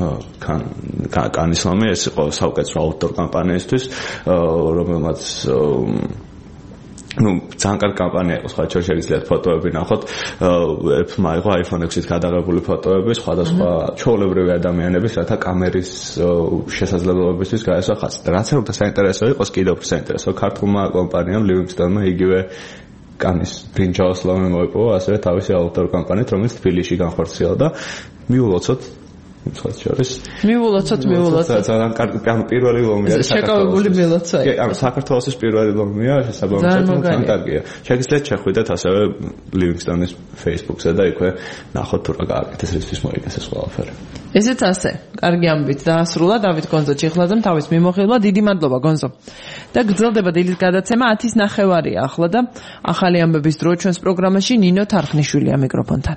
კანის ლომი ეს იყო საუკეთესო outdoor კამპანიისთვის რომელმაც ძალიან კარგი კამპანია იყო, სხვა შეგიძლიათ ფოტოები ნახოთ. Apple-მა იყო iPhone 6-ით გადაღებული ფოტოები სხვადასხვა ჩვეულებრივი ადამიანების, რათა კამერის შესაძლებლობებისთვის გაესვა ხაზი. რაც უნდა საინტერესო იყოს, კიდევ უფრო საინტერესო ქართულმა კომპანიამ Livingston-მა იგივე კანის ბრინჯაოს ლომი მოიპოვა, ასევე თავისი outdoor კამპანიით, რომელიც თბილისში განხორციელდა. მიულოცოთ მივულოცოთ ძალიან კარგი პირველი ლომი არის შეკავებული მილოცა კი ანუ საქართველოს პირველი ლომია შესაბამისად ძალიან კარგია შეგიძლიათ შეხვიდეთ ასევე Livingston-ის Facebook-ზე და იქვე ნახოთ თუ რა გააკეთეს რისთვის მოიგეს ეს ყველაფერი ესეც ასე კარგი ამბით დაასრულა დავით გონზო ჩიხლაძემ თავის მიმოხილვა დიდი მადლობა გონზო და გრძელდება დილის გადაცემა 10:09 ახლა და ახალი ამბების დრო ჩვენს პროგრამაში ნინო თარხნიშვილია მიკროფონთან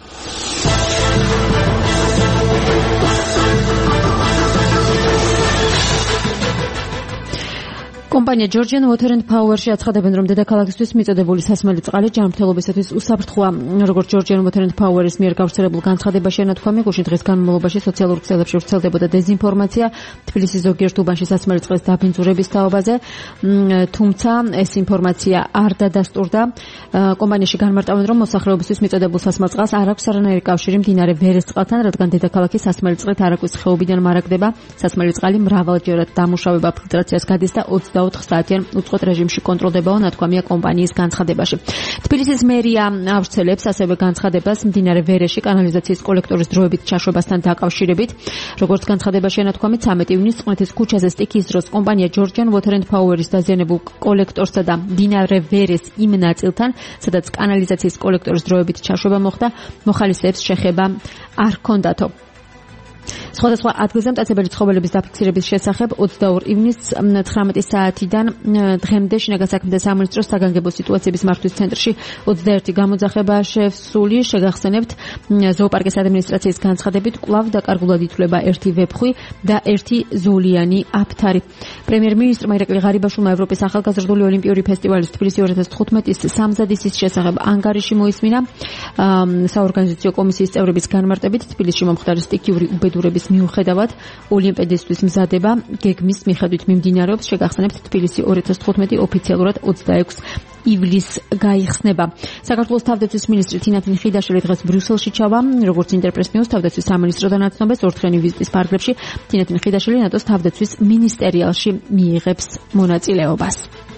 კომპანია Georgian Water and Power-ში აცხადებენ, რომ დედაქალაქისთვის მიწოდებული სასმელი წყალი ჯანმრთელობისათვის უსაფრთხოა. როგორც Georgian Water and Power-ის მიერ გავრცელებულ განცხადებაში ანათქვამი, გუშინ დღის განმავლობაში სოციალურ ქსელებში ვრცელდებოდა დეზინფორმაცია თბილისის ზოგიერთ უბანში სასმელი წყლის დაბინძურების თაობაზე, თუმცა ეს ინფორმაცია არ დადასტურდა. კომპანიაში განმარტავენ, რომ მოსახლეობისთვის მიწოდებულ სასმელ წყალს არ აქვს არანაირი კავშირი მდინარე ვერეს წყალთან, რადგან დედაქალაქი სასმელი წყლით არაგვის ხეობიდან მარაგდება. სასმელი წყალი მრავალჯერად დამუშავება ფილტრაციას გადის და 24 საათიან უწყვეტ რეჟიმში კონტროლდებაო ნათქვამია კომპანიის განცხადებაში. თბილისის მერია ავრცელებს ასევე განცხადებას მდინარე ვერეში კანალიზაციის კოლექტორის დროებით ჩაშვებასთან დაკავშირებით. როგორც განცხადებაში ანათქვამი 13 ივნისს წყნეთის ქუჩაზე სტიქიის დროს კომპანია Georgian Water and Power-ის დაზიანებულ კოლექტორსა და მდინარე ვერეს იმ ნაწილთან, სადაც კანალიზაციის კოლექტორის დროებით ჩაშვება მოხდა, მოხალისეებს შეხება არ ჰქონდათო. სხვადასხვა ადგილზე მტაცებელი ცხოველების დაფიქსირების შესახებ 22 ივნისს 19 საათიდან დღემდე შინაგან საქმეთა სამინისტროს საგანგებო სიტუაციების მართვის ცენტრში 21 გამოძახებაა შესული. შეგახსენებთ, ზოოპარკის ადმინისტრაციის განცხადებით კვლავ დაკარგულად ითვლება ერთი ვეფხვი და ერთი ზოლიანი აფთარი. პრემიერ-მინისტრმა ირაკლი ღარიბაშვილმა ევროპის ახალგაზრდული ოლიმპიური ფესტივალის თბილისი 2015-ის სამზადისის შესახებ ანგარიში მოისმინა. საორგანიზაციო კომისიის წევრების განმარტებით თბილისში მომხდარი სტიქიური უბედურების მიუხედავად ოლიმპიადისთვის მზადება გეგმის მიხედვით მიმდინარეობს. შეგახსენებთ, თბილისი 2015 ოფიციალურად 26 ივლისს გაიხსნება. საქართველოს თავდაცვის მინისტრი თინათინ ხიდაშვილი დღეს ბრიუსელში ჩავა. როგორც ინტერპრეს ნიუს თავდაცვის სამინისტროდან აცნობს ორთქენი ვიზიტის ფარგლებში თინათინ ხიდაშვილი ნატოს თავდაცვის მინისტერიალში მიიღებს მონაწილეობას.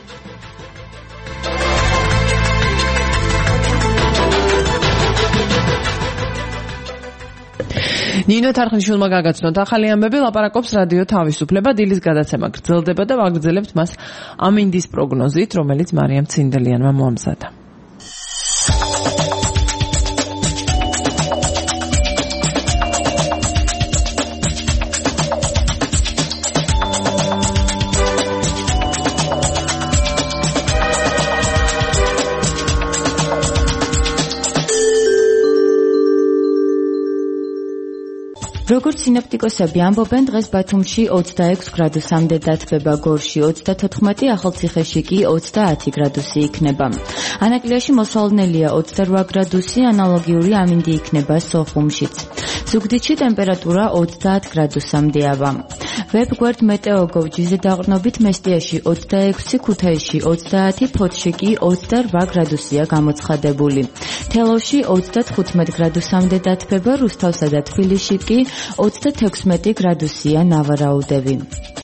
ნინო თარხნიშვილმა გაგაცნოთ ახალი ამბები, ლაპარაკობს რადიო თავისუფლება. დილის გადაცემა გრძელდება და ვაგრძელებთ მას ამინდის პროგნოზით, რომელიც მარიამ ცინდელიანმა მოამზადა. როგორც სინოპტიკოსები ამბობენ, დღეს ბათუმში 26 გრადუსამდე დათბება, გორში 34, ახალციხეში კი 30 გრადუსი იქნება. ანაკლიაში მოსალოდნელია 28 გრადუსი, ანალოგიური ამინდი იქნება სოხუმშიც. ზუგდიდში ტემპერატურა 30 გრადუსამდეა. ვებგვერდ მეტეოგოვ.gz-ზე დაყრდნობით მესტიაში 26, ქუთაისში 30, ფოთში კი 28 გრადუსია გამოცხადებული. თელავში 35 გრადუსამდე დათბება, რუსთავსა და თბილისში კი 36 გრადუსია ნავარაუდები.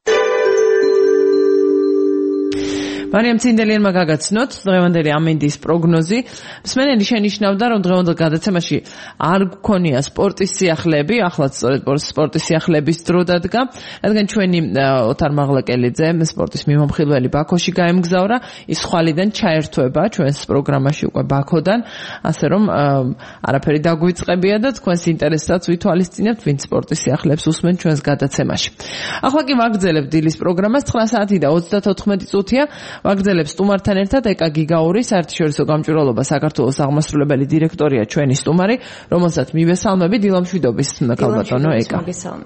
მარიამ ცინდელიანმა გაგაცნოთ დღევანდელი ამინდის პროგნოზი. მსმენელი შენიშნავდა, რომ დღევანდელ გადაცემაში არ გქონია სპორტის სიახლეები, ახლაც სწორედ სპორტის სიახლეების დრო დადგა, რადგან ჩვენი ოთარ მაღლაკელიძე, სპორტის მიმომხილველი ბაქოში გაემგზავრა, ის ხვალიდან ჩაერთვება ჩვენს პროგრამაში უკვე ბაქოდან, ასე რომ არაფერი დაგვიწყებია და თქვენს ინტერესსაც ვითვალისწინებთ, ვინც სპორტის სიახლეებს უსმენ ჩვენს გადაცემაში. ახლა კი ვაგრძელებთ დილის პროგრამას, 9 საათი და 34 წუთია. ვაგრძელებს სტუმართან ერთად ეკა გიგაური, საერთაშორისო გამჭვირვალობა საქართველოს აღმასრულებელი დირექტორია ჩვენი სტუმარი, რომელსაც მივესალმებით, დილამშვიდობის ქალბატონო ეკა.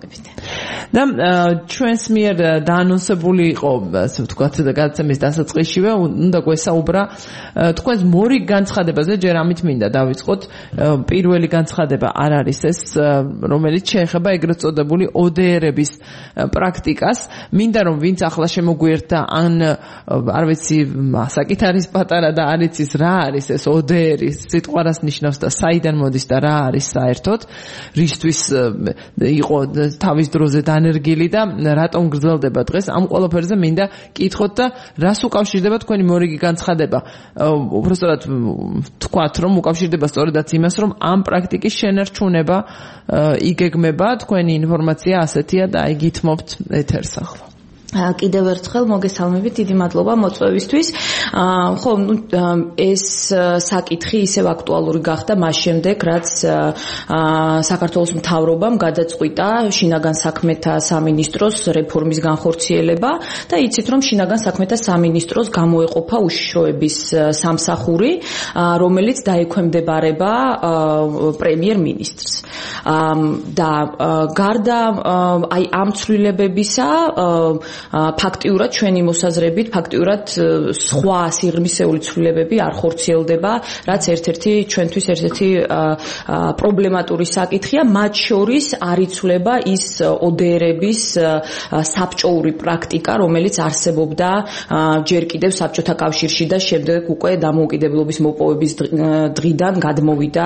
და ჩვენს მიერ დაანონსებული იყო, ასე ვთქვათ, გადაცემის დასაწყისშივე, უნდა გვესაუბრა თქვენს მორიგ განცხადებაზე, ჯერ ამით მინდა დავიწყოთ. პირველი განცხადება არ არის ეს, რომელიც შეეხება ეგრეთ წოდებული ODR-ების პრაქტიკას. მინდა რომ ვინც ახლა შემოგვიერთდა, ან არ ვიცი, საკით არის პატარა და არ იცის რა არის ეს ODR-ი, სიტყვარას ნიშნავს და საიდან მოდის და რა არის საერთოდ, რისთვის იყო თავის დროზე დანერგილი და რატომ გრძელდება დღეს, ამ ყველაფერზე მინდა კითხოთ და რას უკავშირდება თქვენი მორიგი განცხადება. უბრალოდ თქვათ, რომ უკავშირდება სწორედაც იმას, რომ ამ პრაქტიკის შენარჩუნება იგეგმება, თქვენი ინფორმაცია ასეთია და აი გითმობთ ეთერს ახლა. კიდევ ერთხელ მოგესალმებით, დიდი მადლობა მოწვევისთვის. ხო, ეს საკითხი ისევ აქტუალური გახდა მას შემდეგ, რაც საქართველოს მთავრობამ გადაწყვიტა შინაგან საქმეთა სამინისტროს რეფორმის განხორციელება და იცით, რომ შინაგან საქმეთა სამინისტროს გამოეყოფა უშიშროების სამსახური, რომელიც დაექვემდებარება პრემიერ-მინისტრს. და გარდა აი ამ ცვლილებებისა ფაქტიურად ჩვენი მოსაზრებით, ფაქტიურად სხვა სიღრმისეული ცვლილებები არ ხორციელდება, რაც ჩვენთვის ერთ-ერთი პრობლემატური საკითხია, მათ შორის არ იცვლება ის ODR-ების საბჭოური პრაქტიკა, რომელიც არსებობდა ჯერ კიდევ საბჭოთა კავშირში და შემდეგ უკვე დამოუკიდებლობის მოპოვების დღიდან გადმოვიდა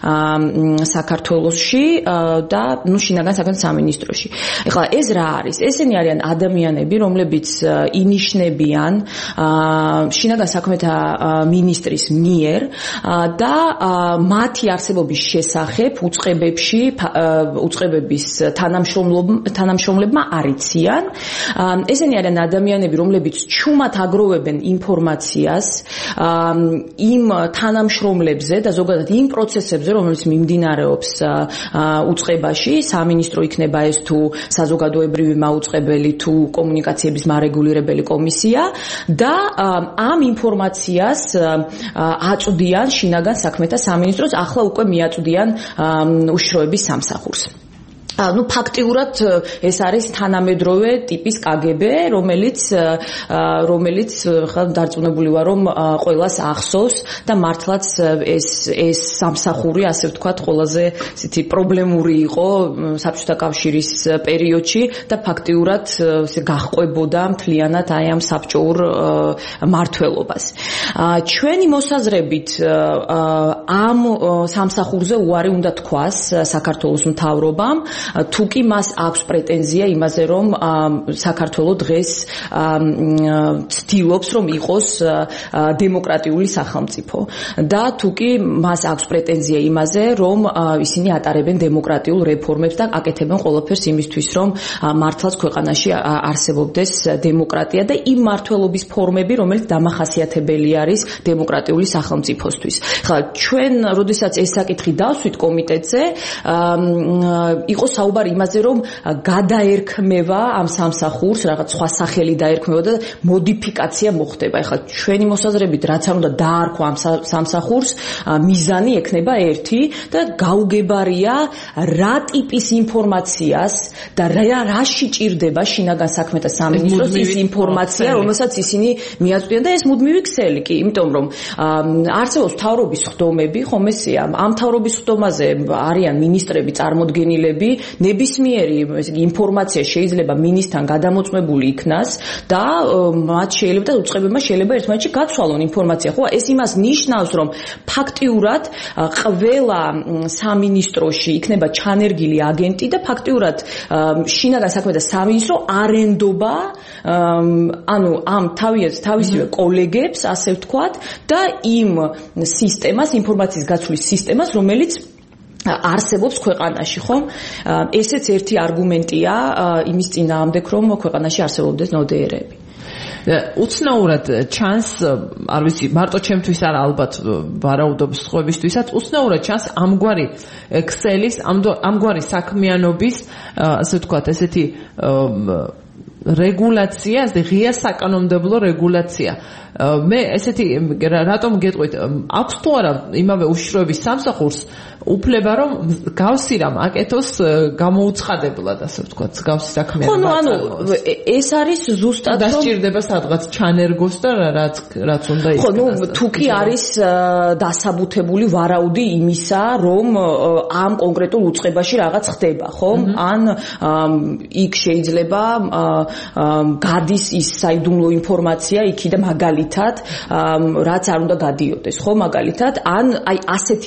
საქართველოში და შინაგან საქმეთა სამინისტროში. ეხლა ეს რა არის? ესენი არიან ადამიანები, რომლებიც ინიშნებიან შინაგან საქმეთა მინისტრის მიერ და მათი არსებობის შესახებ უწყებების თანამშრომლებმა არიციან. ესენი არიან ადამიანები, რომლებიც ჩუმად აგროვებენ ინფორმაციას იმ თანამშრომლებზე და ზოგადად იმ პროცესებზე, რომელიც მიმდინარეობს უწყებაში, სამინისტრო იქნება ეს თუ საზოგადოებრივი მაუწყებელი თუ კომუნიკაციების მარეგულირებელი კომისია და ამ ინფორმაციას აწვდიან შინაგან საქმეთა სამინისტროს, ახლა უკვე მიაწვდიან უშიშროების სამსახურს. ფაქტიურად ეს არის თანამედროვე ტიპის KGB, რომელიც დარწმუნებული ვარ, რომ ყველას ახსოვს და მართლაც ეს სამსახური, ასე ვთქვათ, ყველაზე ისეთი პრობლემური იყო საბჭოთა კავშირის პერიოდში და ფაქტიურად გაჰყვებოდა მთლიანად აი ამ საბჭოურ მმართველობას. ჩვენი მოსაზრებით ამ სამსახურზე უარი უნდა თქვას საქართველოს მთავრობამ, თუ კი მას აქვს პრეტენზია იმაზე, რომ საქართველოს დღეს ცდილობს, რომ იყოს დემოკრატიული სახელმწიფო და თუ კი მას აქვს პრეტენზია იმაზე, რომ ისინი ატარებენ დემოკრატიულ რეფორმებს და აკეთებენ ყველაფერს იმისთვის, რომ მართლაც ქვეყანაში არსებობდეს დემოკრატია და იმ მმართველობის ფორმები, რომელიც დამახასიათებელი არის დემოკრატიული სახელმწიფოსთვის. ხა ჩვენ, როდესაც ეს საკითხი დავსვით კომიტეტზე, იყო საუბარი იმაზე, რომ გადაერქმევა ამ სამსახურს, რაღაც სხვა სახელი დაერქმევა და მოდიფიკაცია მოხდება. ეხლა ჩვენი მოსაზრებით რაც არ უნდა დაარქვა ამ სამსახურს, მიზანი ექნება ერთი და გაუგებარია რა ტიპის ინფორმაციას და რაში ჭირდება შინაგან საქმეთა სამინისტროს ის ინფორმაცია, რომელსაც ისინი მიაწვდიან და ეს მუდმივი ქსელი კი, იმიტომ რომ არსებობს მთავრობის ხდომები, ხომ ესეა, ამ მთავრობის ხდომაზე არიან მინისტრები, წარმოდგენილები, ნებისმიერი ინფორმაცია შეიძლება მინისტრთან გადამოწმებული იქნას და მათ შეიძლება და უწყებებმა შეიძლება ერთმანეთში გაცვალონ ინფორმაცია. ხო, ეს იმას ნიშნავს, რომ ფაქტიურად ყველა სამინისტროში იქნება ჩანერგილი აგენტი და ფაქტიურად შინაგან საქმეთა სამინისტრო არენდობა ანუ ამ თავისივე კოლეგებს, ასე ვთქვათ, და იმ სისტემას, ინფორმაციის გაცვლის სისტემას, რომელიც არსებობს ქვეყანაში, ხომ? ესეც ერთი არგუმენტია იმის წინააღმდეგ, რომ ქვეყანაში არსებობდეს ნოდერები. უცნაურად ჩანს, არ ვიცი, მარტო ჩემთვის არა, ალბათ ვარაუდობს სხვებისთვისაც, უცნაურად ჩანს ამგვარი ქსელის, ამგვარი საქმიანობის, ასე ვთქვათ, ესეთი რეგულაცია, ღია საკანონმდებლო რეგულაცია. მე ესეთი რატომ გეტყვით, აქვს თუ არა იმავე უშიშროების სამსახურს უფლება რომ გავსირამ აკეთოს გამოუცხადებლად, ასე ვთქვათ, გავსი საქმეა. ხო, ანუ ეს არის ზუსტად რომ დასჭირდება სადღაც ჩანერგოს და რაც უნდა იქნას. ხო, თუ კი არის დასაბუთებული ვარაუდი იმისა, რომ ამ კონკრეტულ უწყებაში რაღაც ხდება, ხომ? ან იქ შეიძლება გადის ის საიდუმლო ინფორმაცია იქიდან მაგალითად, რაც არ უნდა გადიოდეს, ხო, მაგალითად, ან აი ასეთი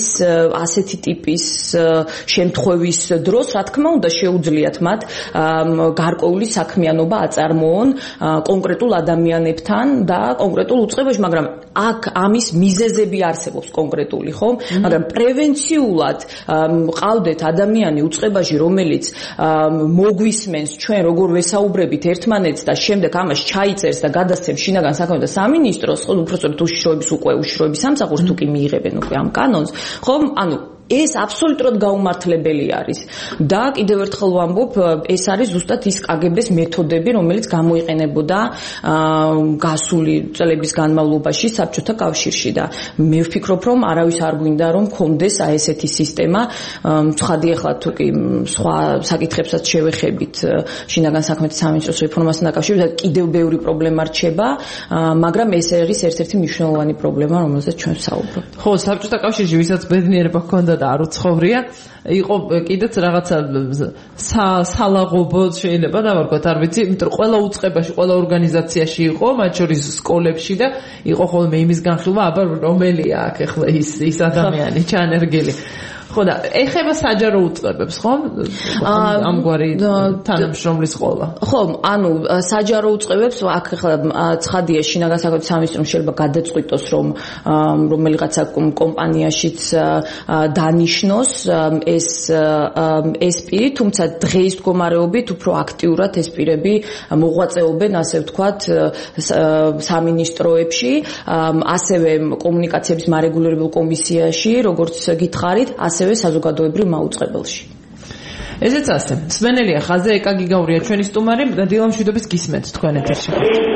ტიპის შემთხვევის დროს, რა თქმა უნდა, შეუძლიათ მათ გარკვეული საქმიანობა აწარმოონ კონკრეტულ ადამიანებთან და კონკრეტულ უწყებაში, მაგრამ აქ ამის მიზეზები არსებობს კონკრეტული, ხო? მაგრამ პრევენციულად ყავდეთ ადამიანი უწყებაში, რომელიც მოგვისმენს ჩვენ როგორ ვესაუბრებით ერთმანეთს და შემდეგ ამას ჩაიწერს და გადასცემს შინაგან საქმეთა სამინისტროს, ხო, უпростоროდ უშიშროების სამსახურს თუ კი მიიღებენ უკვე ამ კანონს, ხო, ანუ ეს აბსოლუტურად გაუმართლებელი არის და კიდევ ერთხელ ვამბობ, ეს არის ზუსტად ის კგბ-ს მეთოდები, რომელიც გამოიყენებოდა გასული წლების განმავლობაში საბჭოთა კავშირში და მე ვფიქრობ, რომ არავის არ გვინდა რომ მქონდეს აი ესეთი სისტემა. ცხადი ახლა თუ კი სხვა საკითხებსაც შევეხებით შინაგან საქმეთა სამინისტროს რეფორმასთან დაკავშირებით, კიდევ ბევრი პრობლემა რჩება, მაგრამ ეს არის ერთ-ერთი მნიშვნელოვანი პრობლემა, რომელზეც ჩვენ ვსაუბრობთ. ხო, საბჭოთა კავშირში ვისაც ბედნიერება ჰქონდა და არ უცხოვრია, იყო კიდეც რაღაცა სალაღობო შეიძლება დავარქვათ, არ ვიცი, იმიტომ რომ ყველა უწყებაში, ყველა ორგანიზაციაში იყო, მათ შორის სკოლებში და იყო ხოლმე იმის განხილვა, აბა რომელია აქ ახლა ის ადამიანი ჩანერგილი. ხო და ეხება საჯარო უწყებებს, ხო? ამგვარი თანამშრომლის ყოლა. ხო, ანუ საჯარო უწყებებს აქ ახლა ცხადია შინაგან საქმეთა სამინისტრომ შეიძლება გადაწყვიტოს, რომ რომელიღაცა კომპანიაშიც დანიშნოს ეს პირი, თუმცა დღეის მდგომარეობით უფრო აქტიურად ეს პირები მოღვაწეობენ, ასე ვთქვათ, სამინისტროებში, ასევე კომუნიკაციების მარეგულირებულ კომისიაში, როგორც გითხარით, ასევე საზოგადოებრივ მაუწყებელში. ესეც ასე. სვენელია ხაზე, ეკა გიგაურია ჩვენი სტუმარი და დილა მშვიდობის გისმენთ თქვენ ეთერში.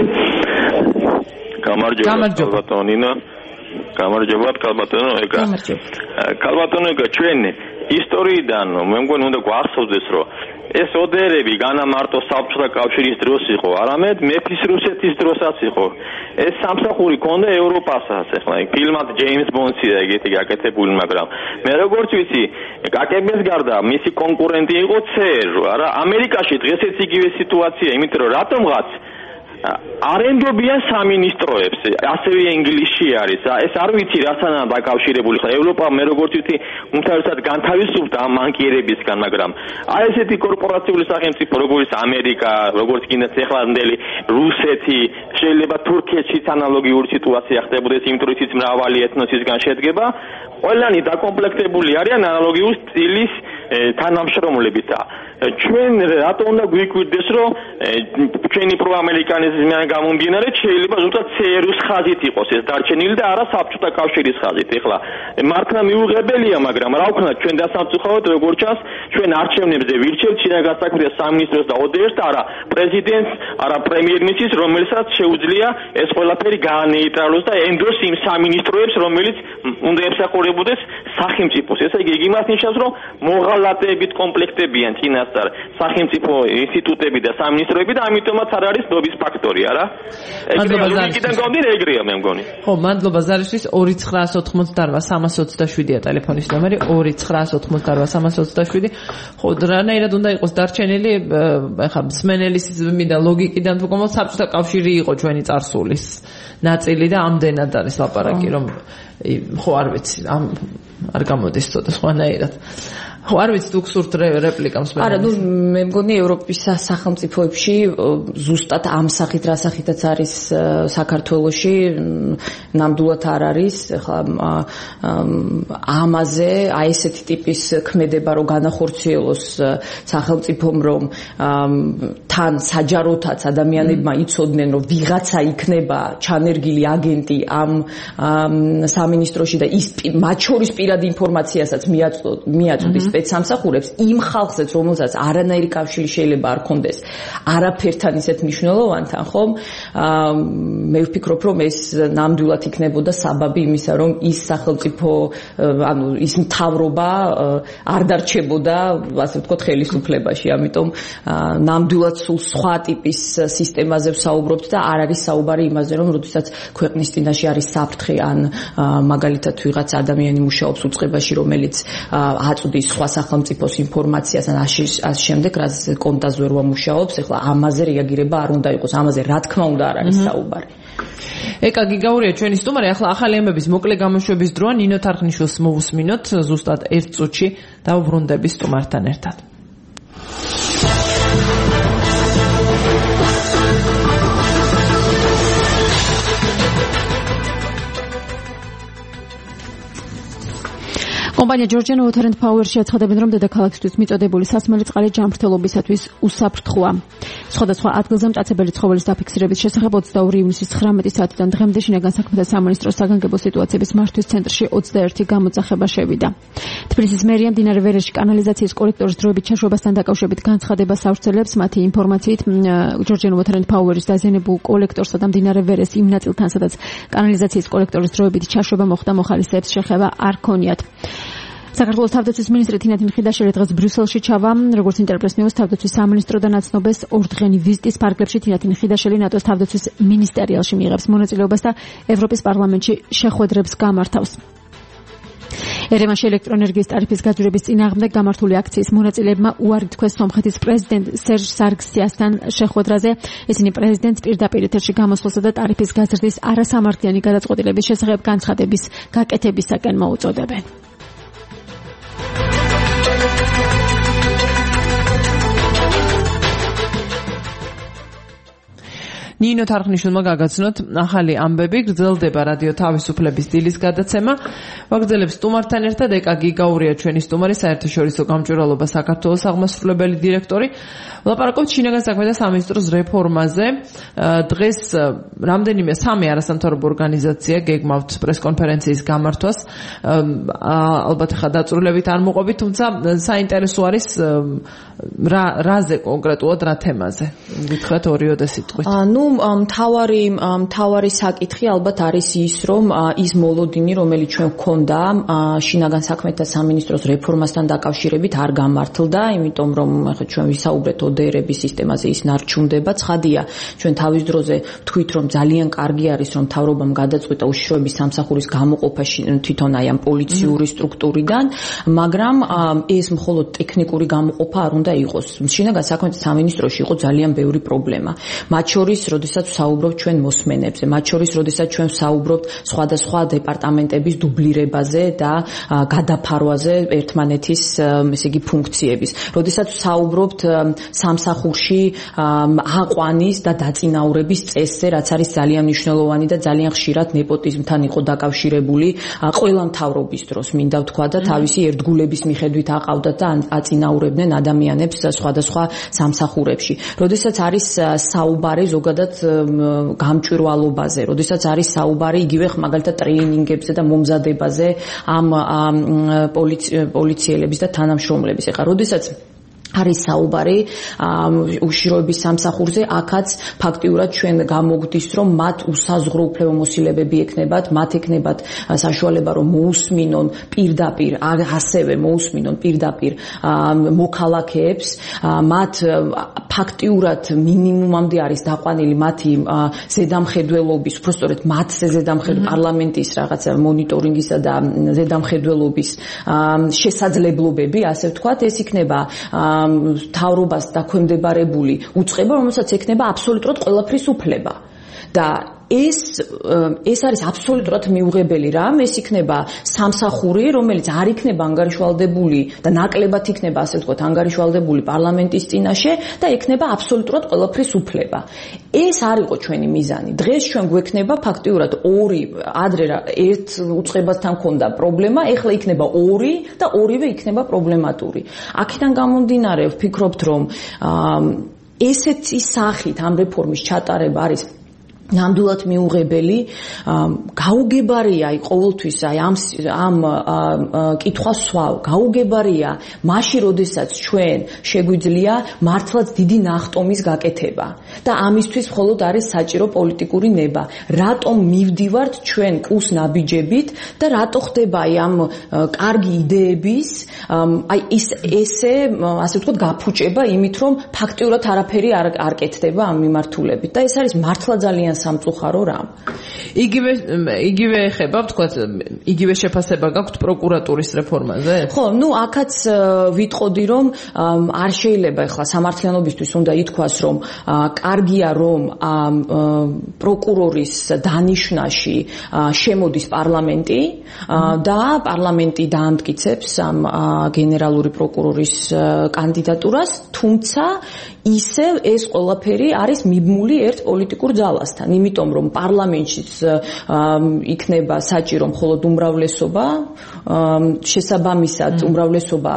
გამარჯობა ბატონინა. გამარჯობა კალბატონო ეკა. კალბატონო ეკა ჩვენ ისტორიიდან მე მგონი უნდა გვახსოვდეს, რომ ეს ოდერები განა მარტო საბჭოთა კავშირის დროს იყო, არამედ მეფის რუსეთის დროსაც იყო. ეს სამსახური ქონდა ევროპასაც, ახლა ფილმად ჯეიმს ბონდსია ეგეთი გაკეთებული, მაგრამ მე როგორც ვიცი, კგბ-ს გარდა მისი კონკურენტი იყო ЦР, არა? ამერიკაში დღესაც იგივე სიტუაცია, იმიტომ რომ რატომღაც არენდობიან სამინისტროებს, ასევე ინგლისში არის. ეს არ ვიცი რასთან დაკავშირებული ხარ. ევროპა მე როგორც ვიცი, უმთავრესად განთავისუფლდა ამ მანკიერებისგან, მაგრამ აი ესეთი კორპორაციული სახელმწიფო როგორც ამერიკა, როგორც კიდეც ეხლანდელი რუსეთი, შეიძლება თურქეთშიც ანალოგიური სიტუაცია ხდებოდეს, იმიტომ რომ ის მრავალი ეთნოსისგან შედგება, ყველანი დაკომპლექტებული არიან ანალოგიურ სტილის თანამშრომლებით. ჩვენ რატო უნდა გვიკვირდეს, რომ ჩვენი პროამერიკანიზმიდან გამომდინარე შეიძლება ზუსტად CRU-ს ხაზით იყოს ეს დარჩენილი და არა საბჭოთა კავშირის ხაზით. ეხლა მართლა მიუღებელია, მაგრამ რა ვქნათ, ჩვენ დასამწუხაროდ როგორც ჩანს, ჩვენ არჩევნებზე ვირჩევთ შინაგან საქმეთა სამინისტროს და ოდერს და არა პრეზიდენტს, არა პრემიერ-მინისტრს, რომელსაც შეუძლია ეს ყველაფერი გაანეიტრალოს და ენდოს იმ სამინისტროებს, რომელიც უნდა ემსახურებოდეს სახელმწიფოს. ესე იგი იმას ნიშნავს, რომ მოღალატეებით კომპლექტებიან წინასწარ სახელმწიფო ინსტიტუტები და სამინისტროები და ამიტომაც არ არის ნობის ფაქტორი, არა? ეგრეა გონდი ეგრეა მე მგონი. ხო, მადლობა ზარისთვის 2988327-ია ტელეფონის ნომერი 2988327. ხო, რანაირად უნდა იყოს დარჩენილი, ეხლა მსმენელის და ლოგიკიდან თუ გომო საბჭოთა კავშირი იყო ჩვენი წარსულის ნაწილი და ამდენად არის ლაპარაკი, რომ ხო არ ვიცი, არ გამოდის ცოტა სხვანაირად. ხო, არ ვიცი თუ გსურთ რეპლიკა მსმენელის. არა, მე მგონი ევროპის სახელმწიფოებში ზუსტად ამ სახით რა სახითაც არის საქართველოში ნამდვილად არ არის. ეხლა ამაზე აი ესეთი ტიპის ქმედება რომ განახორციელოს სახელმწიფომ, რომ თან საჯაროთაც ადამიანებმა იცოდნენ, რომ ვიღაცა იქნება ჩანერგილი აგენტი ამ სამინისტროში და ის მათ შორის პირად ინფორმაციასაც მიაწვდის სპეცსამსახურებს იმ ხალხსაც, რომელსაც არანაირი კავშირი შეიძლება არ ქონდეს არაფერთან ისეთ მნიშვნელოვანთან, ხომ? მე ვფიქრობ, რომ ეს ნამდვილად იქნებოდა საბაბი იმისა, რომ ის სახელმწიფო, ანუ ის მთავრობა არ დარჩებოდა, ასე ვთქვათ, ხელისუფლებაში. ამიტომ ნამდვილად სულ სხვა ტიპის სისტემაზე ვსაუბრობთ და არ არის საუბარი იმაზე, რომ როდესაც ქვეყნის წინაშე არის საფრთხე ან მაგალითად ვიღაც ადამიანი მუშაობს უწყებაში, რომელიც აწვდის სხვა სახელმწიფოს ინფორმაციას ან ამ შემდეგ რაც კონტაზე ვერ ვამუშაობს, ეხლა ამაზე რეაგირება არ უნდა იყოს, ამაზე რა თქმა უნდა არ არის საუბარი. ეკა გიგაურია ჩვენი სტუმარი, ახლა ახალი ამბების მოკლე გამოშვების დროა ნინო თარხნიშვილს მოვუსმინოთ ზუსტად 1 წუთში და ვბრუნდები სტუმართან ერთად. კომპანია Georgian Water and Power-ში აცხადებენ, რომ დედაქალაქისთვის მიწოდებული სასმელი წყალი ჯანმრთელობისათვის უსაფრთხოა. სხვადასხვა ადგილზე მტაცებელი ცხოველის დაფიქსირების შესახებ 22 ივნისის 19 საათიდან დღემდე შინაგან საქმეთა სამინისტროს საგანგებო სიტუაციების მართვის ცენტრში 21 გამოძახება შევიდა. თბილისის მერია მდინარე ვერეში კანალიზაციის კოლექტორის დროებით ჩაშვებასთან დაკავშირებით განცხადებას ავრცელებს. მათი ინფორმაციით, Georgian Water and Power-ის დაზიანებულ კოლექტორსა და მდინარე ვერეს იმ ნაწილთან, სადაც კანალიზაციის კოლექტორის დროებით ჩაშვება მოხდა, მოხალისეებს შეხება არ ქონიათ. საქართველოს თავდაცვის მინისტრი თინათინ ხიდაშელი დღეს ბრიუსელში ჩავა, როგორც ინტერპრეს ნიუს თავდაცვის სამინისტრო და ნაცნობის ორდღენი ვიზიტის ფარგლებში თინათინ ხიდაშელი ნატოს თავდაცვის მინისტერიალში მიიღებს მონაწილეობას და ევროპის პარლამენტში შეხვედრებს გამართავს. ერევანში ელექტროენერგიის ტარიფის გაძვირების წინააღმდეგ გამართული აქციის მონაწილეებმა უარი თქვეს სომხეთის პრეზიდენტ სერჟ სარგსიასთან შეხვედრაზე. ისინი პრეზიდენტს პირდაპირ ეთერში გამოსვლასა და ტარიფის გაზრდის არასამართლიანი გადაწყვეტილების შესახებ განცხადების გაკეთებისაკენ მოუწოდებენ. ნინო თარხნიშვილმა გაგაცნოთ ახალი ამბები, გრძელდება რადიო თავისუფლების დილის გადაცემა. ვაგრძელებს სტუმართან ერთად ეკა გიგაურია ჩვენი სტუმარი, საერთაშორისო გამჭვირვალობა საქართველოს აღმასრულებელი დირექტორი. ვლაპარაკობთ შინაგან საქმეთა სამინისტროს რეფორმაზე. დღეს რამდენიმე სამი არასამთავრობო ორგანიზაცია გეგმავთ პრესკონფერენციის გამართვას. ალბათ ხა დაწვრილებით არ მოყვებით, თუმცა საინტერესო არის რაზე კონკრეტულად, რა თემაზე. გითხრათ ორიოდე სიტყვით. მთავარი საკითხი ალბათ არის ის, რომ ის მოლოდინი, რომელიც ჩვენ გვქონდა შინაგან საქმეთა სამინისტროს რეფორმასთან დაკავშირებით არ გამართლდა, იმიტომ რომ ახლა ჩვენ ვისაუბრეთ ოდერების სისტემაზე, ის ნარჩუნდება. ცხადია, ჩვენ თავის დროზე ვთქვით, რომ ძალიან კარგი არის, რომ მთავრობამ გადაწყვიტა უშიშროების სამსახურის გამოყოფა თვითონ აი ამ პოლიციური სტრუქტურიდან, მაგრამ ეს მხოლოდ ტექნიკური გამოყოფა არ უნდა იყოს. შინაგან საქმეთა სამინისტროში იყო ძალიან ბევრი პრობლემა. მათ შორის, როდესაც ვსაუბრობთ ჩვენ მოსმენებზე, მათ შორის როდესაც ჩვენ ვსაუბრობთ სხვადასხვა დეპარტამენტების დუბლირებაზე და გადაფარვაზე ერთმანეთის ესე იგი ფუნქციების. როდესაც ვსაუბრობთ სამსახურში აყვანის და დაწინაურების წესზე, რაც არის ძალიან მნიშვნელოვანი და ძალიან ხშირად ნეპოტიზმთან იყო დაკავშირებული ყველა მთავრობის დროს, მინდა ვთქვა და თავისი ერთგულების მიხედვით აყავდათ და აწინაურებდნენ ადამიანებს სხვადასხვა სამსახურებში. როდესაც არის საუბარი ზოგადად გამჭვირვალობაზე, როდესაც არის საუბარი იგივე მაგალითად ტრეინინგებზე და მომზადებაზე ამ პოლიციელების და თანამშრომლების. ეხლა როდესაც არის საუბარი უშიშროების სამსახურზე, აქაც ფაქტიურად ჩვენ გამოგდის, რომ მათ უსაზღვრო უფლებამოსილებები ექნებათ, მათ ექნებათ საშუალება, რომ მოусმინონ პირდაპირ, ასევე მოусმინონ პირდაპირ მოქალაქეებს, მათ ფაქტიურად მინიმუმამდე არის დაყვანილი მათი ზედამხედველობის, უბრალოდ მათზე ზედამხედველობის პარლამენტის რაღაცა მონიტორინგისა და ზედამხედველობის შესაძლებლობები, ასე ვთქვათ, ეს იქნება მთავრობას დაქვემდებარებული უწყება, რომელსაც ექნება აბსოლუტურად ყველაფრის უფლება. და ეს არის აბსოლუტურად მიუღებელი რამ, ეს იქნება სამსახური, რომელიც არ იქნება ანგარიშვალდებული და ნაკლებად იქნება, ასე ვთქვათ, ანგარიშვალდებული პარლამენტის წინაშე და ექნება აბსოლუტურად ყველაფრის უფლება. ეს არ იყო ჩვენი მიზანი. დღეს ჩვენ გვექნება ფაქტიურად ორი, ადრე ერთ უწყებასთან ქონდა პრობლემა, ეხლა იქნება ორი და ორივე იქნება პრობლემატური. აქედან გამომდინარე ვფიქრობთ, რომ ესეთი სახით ამ რეფორმის ჩატარება არის ნამდვილად მიუღებელი, გაუგებარია ყოველთვის ამ კითხვას სვავ, გაუგებარია მაშინ, როდესაც ჩვენ შეგვიძლია მართლაც დიდი ნახტომის გაკეთება და ამისთვის მხოლოდ არის საჭირო პოლიტიკური ნება. რატომ მივდივართ ჩვენ კუს ნაბიჯებით და რატო ხდება ამ კარგი იდეების ესე ვთქვათ გაფუჭება იმით, რომ ფაქტიურად არაფერი არ კეთდება ამ მიმართულებით და ეს არის მართლა ძალიან სამწუხარო რამ. იგივე ეხება, ვთქვათ, იგივე შეფასება გაქვთ პროკურატურის რეფორმაზე? ხო, აქაც ვიტყოდი, რომ არ შეიძლება ახლა სამართლიანობისთვის უნდა ითქვას, რომ კარგია, რომ პროკურორის დანიშვნაში შემოდის პარლამენტი და პარლამენტი დაამტკიცებს ამ გენერალური პროკურორის კანდიდატურას, თუმცა ისევ ეს ყველაფერი არის მიბმული ერთ პოლიტიკურ ძალასთან, იმიტომ რომ პარლამენტშიც იქნება საჭირო მხოლოდ უმრავლესობა, შესაბამისად უმრავლესობა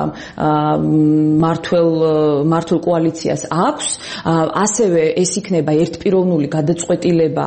მართლ კოალიციას აქვს, ასევე ეს იქნება ერთპიროვნული გადაწყვეტილება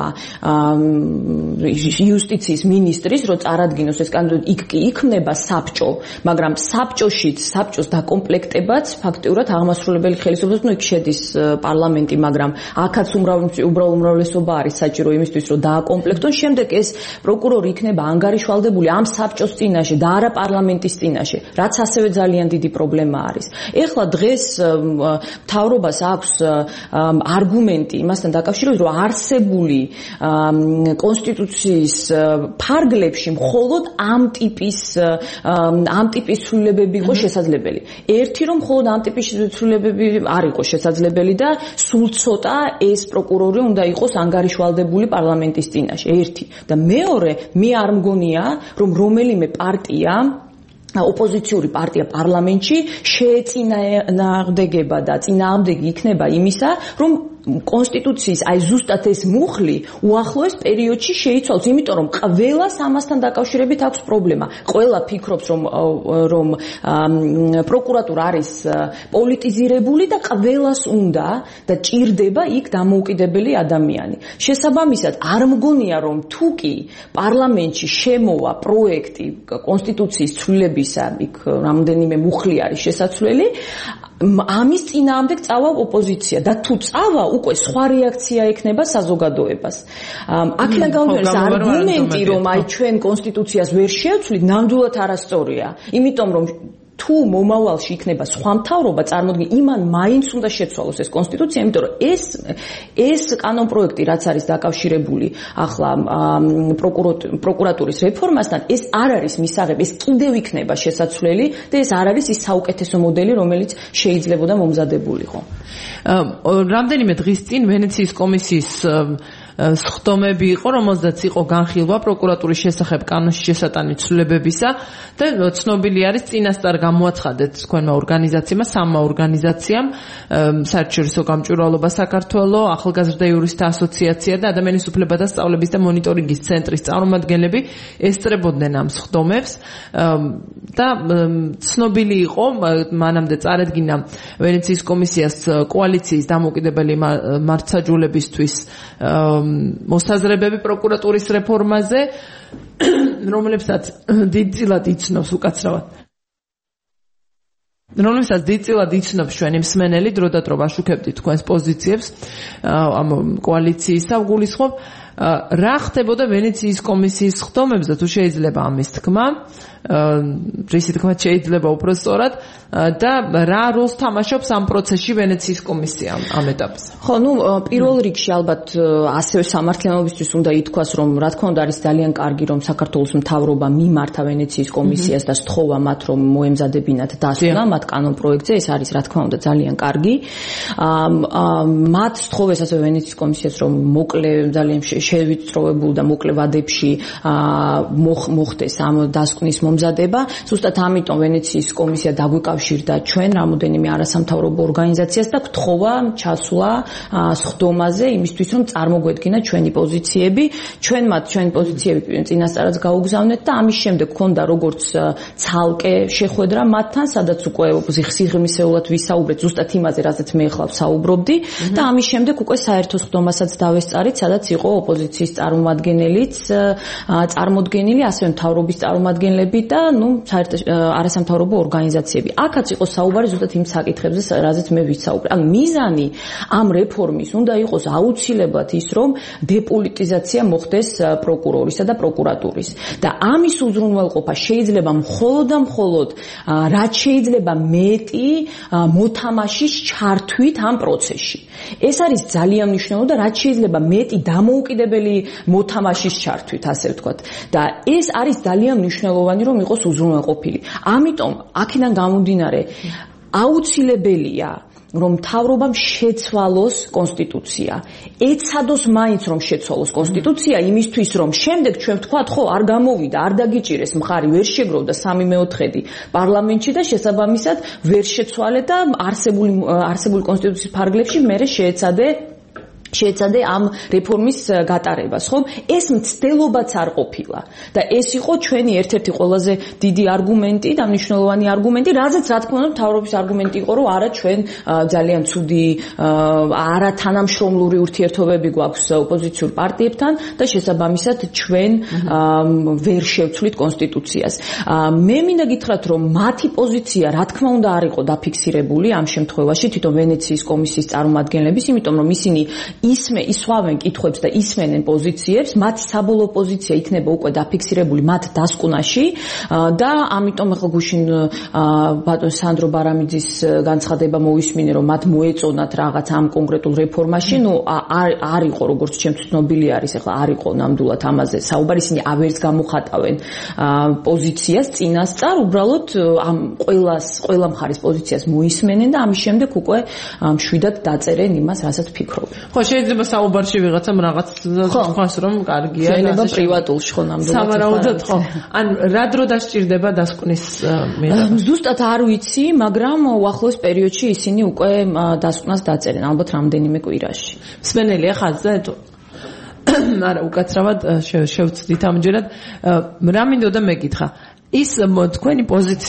იუსტიციის მინისტრის, რომ წარადგინოს ეს კანდიდატი, იქმნება საბჭო, მაგრამ საბჭოს დაკომპლექტებაც ფაქტიურად აღმასრულებელი ხელისუფლებას, იქ შედის პარლამენტი, მაგრამ აქაც უმრავლესობა არის საჭირო იმისთვის, რომ დააკომპლექტონ. შემდეგ ეს პროკურორი იქნება ანგარიშვალდებული ამ საბჭოს წინაშე და არა პარლამენტის წინაშე, რაც ასევე ძალიან დიდი პრობლემა არის. ეხლა დღეს მთავრობას აქვს არგუმენტი იმასთან დაკავშირებით, რომ არსებული კონსტიტუციის ფარგლებში მხოლოდ ამ ტიპის ცვლილებები იყო შესაძლებელი. ერთი, რომ მხოლოდ ამ ტიპის ცვლილებები არ იყო შესაძლებელი და სულ ცოტა ეს პროკურორი უნდა იყოს ანგარიშვალდებული პარლამენტის წინაშე. ერთი და მეორე, მე არ მგონია, რომ რომელიმე პარტია ოპოზიციური პარტია პარლამენტში შეეწინააღმდეგება და წინააღმდეგი იქნება იმისა, რომ კონსტიტუციის ზუსტად ეს მუხლი უახლოეს პერიოდში შეიცვალოს, იმიტომ რომ ყველას ამასთან დაკავშირებით აქვს პრობლემა. ყველა ფიქრობს, რომ პროკურატურა არის პოლიტიზირებული და ყველას უნდა და ჭირდება იქ დამოუკიდებელი ადამიანი. შესაბამისად, არ მგონია, რომ თუკი პარლამენტში შემოვა პროექტი კონსტიტუციის ცვლილებისა, იქ რამდენიმე მუხლი არის შესაძლებელი, ამის წინააღმდეგ წავა ოპოზიცია და თუ წავა, უკვე სხვა რეაქცია ექნება საზოგადოებას. აქედან გამომდინარე, არგუმენტი, რომ ჩვენ კონსტიტუციას ვერ შევცვლით, ნამდვილად არასწორია. იმიტომ რომ თუ მომავალში იქნება სხვა მთავრობა წარმოდგენ იმან მაინც უნდა შეცვალოს ეს კონსტიტუცია, იმიტომ რომ ეს კანონპროექტი რაც არის დაკავშირებული ახლა პროკურატურის რეფორმასთან, ეს არ არის მისაღები, ეს კიდევ იქნება შესაძლებელი და ეს არ არის ის საუკეთესო მოდელი, რომელიც შეიძლებოდა მომზადებულიყო. რამდენიმე დღის წინ ვენეციის კომისიის სხდომები იყო, რომელზეც იყო განხილვა პროკურატურის შესახებ კანონში შესატანი ცვლილებებისა და ცნობილი არის წინასწარ გამოაცხადეთ თქვენმა ორგანიზაციებმა, სამმა ორგანიზაციამ, საერთაშორისო გამჭვირვალობა საქართველო, ახალგაზრდა იურისტთა ასოციაცია და ადამიანის უფლებათა სწავლების და მონიტორინგის ცენტრის წარმომადგენლები ესწრებოდნენ ამ სხდომებს და ცნობილი იყო, მანამდე წარადგინა ვენეციის კომისიას კოალიციის დამოუკიდებელი მართლმსაჯულებისთვის მოსაზრებები პროკურატურის რეფორმაზე, რომლებსაც დიდწილად იცნობს უკაცრავად. რომელსაც დიდწილად იცნობს ჩვენი მსმენელი, დრო და დრო ვაშუქებდით თქვენს პოზიციებს ამ კოალიციისა, ვგულისხმობ, რა ხდებოდა ვენეციის კომისიის სხდომებზე, თუ შეიძლება ამის თქმა, რისი თქმა შეიძლება უფრო სწორად და რა როლს თამაშობს ამ პროცესში ვენეციის კომისია ამ ეტაპზე. ხო, პირველ რიგში ალბათ ასევე სამართლებრივისთვის უნდა ითქვას, რომ რა თქმა უნდა არის ძალიან კარგი, რომ საქართველოს მთავრობა მიმართა ვენეციის კომისიას და სთხოვა მათ, რომ მოემზადებინათ დასკვნა მათ კანონპროექტზე, ეს არის რა თქმა უნდა ძალიან კარგი. მათ სთხოვეს ასევე ვენეციის კომისიას, რომ მოკლე ძალიან შევიწროვებულ და მოკლე ვადებში მოხდეს ამ დასკვნის მომზადება. ზუსტად ამიტომ ვენეციის კომისია დაგვიკავშირდა ჩვენ რამოდენიმე არასამთავრობო ორგანიზაციას და გთხოვა ჩასვლა სხდომაზე იმისთვის, რომ წარმოგვედგინა ჩვენი პოზიციები. ჩვენ მათ ჩვენი პოზიციები წინასწარაც გაუგზავნეთ და ამის შემდეგ გქონდა როგორც ცალკე შეხვედრა მათთან, სადაც უკვე სიღრმისეულად ვისაუბრეთ ზუსტად იმაზე, რასაც მე ახლა ვსაუბრობდი და ამის შემდეგ უკვე საერთო სხდომასაც დავესწარით, სადაც იყო ოპოზიციის წარმოდგენილი, ასევე მთავრობის წარმომადგენლები და არასამთავრობო ორგანიზაციები. აქაც იყო საუბარი ზუსტად იმ საკითხებზე, რაზეც მე ვისაუბრე. ანუ მიზანი ამ რეფორმის უნდა იყოს აუცილებლად ის, რომ დეპოლიტიზაცია მოხდეს პროკურორისა და პროკურატურის. და ამის უზრუნველყოფა შეიძლება მხოლოდ და მხოლოდ რაც შეიძლება მეტი მოთამაშის ჩართვით ამ პროცესში. ეს არის ძალიან მნიშვნელოვანი და რაც შეიძლება მეტი დამოუკიდებელი მოთამაშის ჩართვით, ასე ვთქვათ. და ეს არის ძალიან მნიშვნელოვანი, რომ იყოს უზრუნველყოფილი. ამიტომ აქედან გამომდინარე აუცილებელია რომ მთავრობამ შეცვალოს კონსტიტუცია. ეცადოს მაინც რომ შეცვალოს კონსტიტუცია იმისთვის, რომ შემდეგ ჩვენ ვთქვათ, ხო, არ გამოვიდა, არ დაგიჭირეს მხარი, ვერ შეგროვდა 3/4 პარლამენტში და შესაბამისად ვერ შეცვალე და არსებული კონსტიტუციის ფარგლებში მე შეეცადე ამ რეფორმის გატარებას, ხო? ეს მცდელობაც არ ყოფილა და ეს იყო ჩვენი ერთ-ერთი ყველაზე დიდი არგუმენტი და მნიშვნელოვანი არგუმენტი, რაზეც რა თქმა უნდა მთავრობის არგუმენტი იყო, რომ არა ჩვენ ძალიან ცუდი არა თანამშრომლური ურთიერთობები გვაქვს ოპოზიციურ პარტიებთან და შესაბამისად ჩვენ ვერ შევცვლით კონსტიტუციას. მე მინდა გითხრათ, რომ მათი პოზიცია რა თქმა უნდა არ იყო დაფიქსირებული ამ შემთხვევაში თვითონ ვენეციის კომისიის წარმომადგენლების, იმიტომ რომ ისინი ისვავენ კითხვებს და ისმენენ პოზიციებს, მათი საბოლოო პოზიცია იქნება უკვე დაფიქსირებული მათ დასკვნაში და ამიტომ ახლა გუშინ ბატონ სანდრო ბარამიძის განცხადება მოვისმინე, რომ მათ მოეწონათ რაღაც ამ კონკრეტულ რეფორმაში, არ იყო როგორც ჩემთვის ცნობილი არის, ახლა არ იყო ნამდვილად ამაზე საუბარი, ისინი ავერს გამოხატავენ პოზიციას წინასწარ, უბრალოდ ამ ყველა მხარის პოზიციას მოისმენენ და ამის შემდეგ უკვე მშვიდად დაწერენ იმას, რასაც ფიქრობენ. ხო, შეიძლება საუბარში ვიღაცამ რაღაც თქვას, რომ კარგია, შეიძლება პრივატულში ხო ნამდვილად. სავარაუდოდ ხო. ან რა დრო დასჭირდება დასკვნის მიღება? ზუსტად არ ვიცი, მაგრამ უახლოეს პერიოდში ისინი უკვე დასკვნას დაწერენ, ალბათ რამდენიმე კვირაში. მსმენელია ხაზზე თუ არა, უკაცრავად შევცდით ამჯერად. რა მინდოდა მეკითხა? ის თქვენი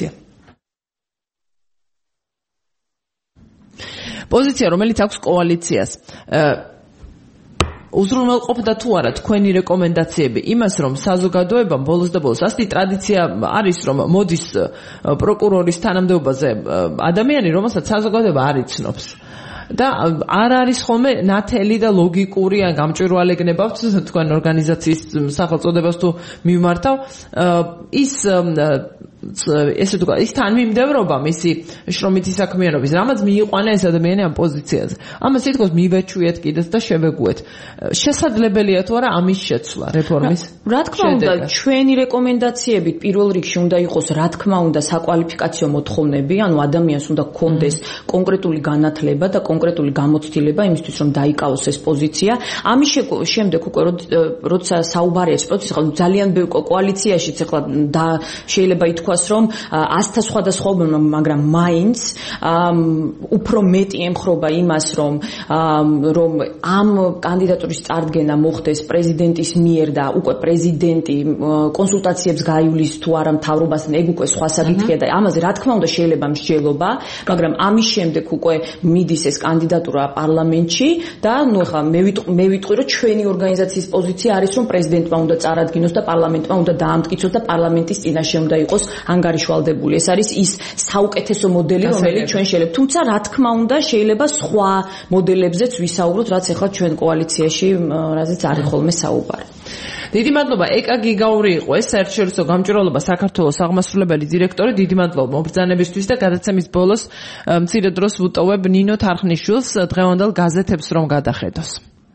პოზიცია, რომელიც აქვს კოალიციას. უზრუნველყოფდა თუ არა თქვენი რეკომენდაციები იმას, რომ საზოგადოებამ ბოლოს და ბოლოს ასეთი ტრადიცია არის, რომ მოდის პროკურორის თანამდებობაზე ადამიანი, რომელსაც საზოგადოება არ იცნობს. და არ არის ხოლმე ნათელი და ლოგიკური ან გამჭვირვალე გნებავთ თქვენ ორგანიზაციის სახელწოდებას თუ მიმართავ, ის ესე თუ ის თანმიმდევრობა მისი შრომითი საქმიანობის, რამაც მიიყვანა ეს ადამიანი ამ პოზიციაზე. ამას თითქოს მივეჩვიეთ კიდეც და შევეგუეთ. შესაძლებელია თუ არა ამის შეცვლა რეფორმის? რა თქმა უნდა, ჩვენი რეკომენდაციებით პირველ რიგში უნდა იყოს, რა თქმა უნდა, საკვალიფიკაციო მოთხოვნები, ანუ ადამიანს უნდა ჰქონდეს კონკრეტული განათლება და კონკრეტული გამოცდილება იმისთვის, რომ დაიკავოს ეს პოზიცია. ამის შემდეგ უკვე როცა საუბარია ეს პროცესი, ხო ძალიან ბევრ კოალიციაში ეხლა და შეიძლება ითქვას, რომ 100-თა სხვადასხვაობა, მაგრამ მაინც უფრო მეტი ემხრობა იმას, რომ ამ კანდიდატურის წარდგენა მოხდეს პრეზიდენტის მიერ და უკვე პრეზიდენტი კონსულტაციებს გაივლის თუ არა მთავრობასთან, ეგ უკვე სხვა საკითხია და ამაზე რა თქმა უნდა შეიძლება მსჯელობა, მაგრამ ამის შემდეგ უკვე მიდის ეს კანდიდატურა პარლამენტში და ნუ ახლა მე ვიტყვი, რომ ჩვენი ორგანიზაციის პოზიცია არის, რომ პრეზიდენტმა უნდა წარადგინოს და პარლამენტმა უნდა დაამტკიცოს და პარლამენტის წინაშე უნდა იყოს ანგარიშვალდებული. ეს არის ის საუკეთესო მოდელი, რომელიც ჩვენ შეიძლება. თუმცა რა თქმა უნდა შეიძლება სხვა მოდელებზეც ვისაუბროთ, რაც ახლა ჩვენ კოალიციაში რაზეც არის ხოლმე საუბარი. დიდი მადლობა. ეკა გიგაური იყო ეს საერთაშორისო გამჭვირვალობა საქართველოს აღმასრულებელი დირექტორი. დიდი მადლობა მობრძანებისთვის და გადაცემის ბოლოს მცირე დროს ვუტოვებ ნინო თარხნიშვილს დღევანდელ გაზეთებს რომ გადახედოს.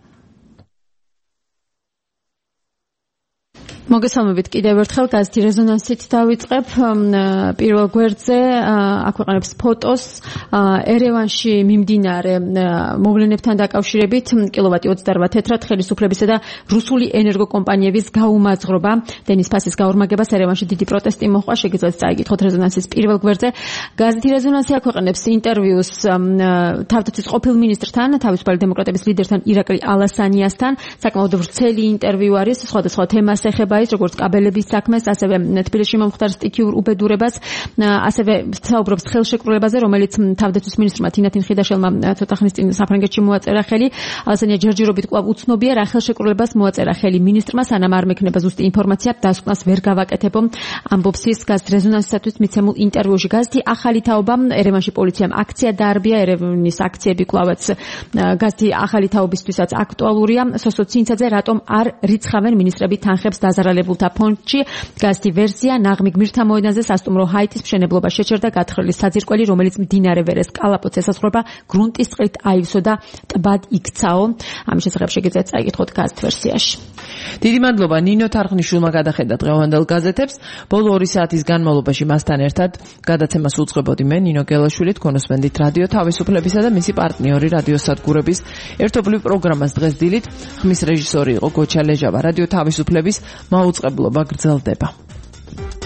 მოგესალმებით კიდევ ერთხელ გაზეთი რეზონანსით დავიწყებ პირველ გვერდზე აქვეყნებს ფოტოს ერევანში მიმდინარე მოვლენებთან დაკავშირებით კილოვატი 28 თეტრად ხელისუფლებისა და რუსული ენერგოკომპანიების გაუმაძღრობა დენის ფასის გაორმაგებას ერევანში დიდი პროტესტი მოჰყვა შეგიძლიათ წაიკითხოთ რეზონანსის პირველ გვერდზე გაზეთი რეზონანსი აქვეყნებს ინტერვიუს თავდაცვის ყოფილ მინისტრთან თავისუფალი დემოკრატების ლიდერთან ირაკლი ალასანიასთან საკმაოდ ვრცელი ინტერვიუ არის სხვადასხვა თემას ეხება როგორც კაბელების საქმეს, ასევე თბილისში მომხდარ სტიქიურ უბედურებას, ასევე საუბრობს ხელშეკრულებაზე, რომელიც თავდაცვის მინისტრმა თინათინ ხიდაშელმა ცოტა ხნის წინ საფრანგეთში მოაწერა ხელი. ალასანია ჯერჯერობით კვლავ უცნობია, რა ხელშეკრულებას მოაწერა ხელი მინისტრმა, სანამ არ მექნება ზუსტი ინფორმაცია, დასკვნას ვერ გავაკეთებო. ამბობს ის გაზეთ რეზონანსისათვის მიცემულ ინტერვიუში. გაზეთი ახალი თაობა, ერევანში პოლიციამ აქცია დაარბია, ერევნის აქციები კვლავაც გაზეთი ახალი თაობისთვისაც აქტუალურია. სოსო ცინცაძე რატომ არ რიცხავენ მინისტრები თანხებს დაზარალებულთა ფონდში. გაზეთი ვერსია ნაღმი გმირთა მოედანზე სასტუმრო ჰაიტის მშენებლობა შეჩერდა გათხრილი საძირკველი, რომელიც მდინარე ვერეს კალაპოტს ესაზღვრება, გრუნტის წყლით აივსო და ტბად იქცაო. ამის შესახებ შეგიძლიათ წაიკითხოთ გაზეთ ვერსიაში. დიდი მადლობა ნინო თარხნიშვილმა გადახედა დღევანდელ გაზეთებს. ბოლო 2 საათის განმავლობაში მასთან ერთად გადაცემას უძღვებოდი მე ნინო გელაშვილი, თქვენ უსმენთ რადიო თავისუფლებისა და მისი პარტნიორი რადიო სადგურების ერთობლივ პროგრამას დღეს დილით. ხმის რეჟისორი იყო გოჩა ლეჟავა. რადიო თავისუფლების მაუწყებლობა გრძელდება.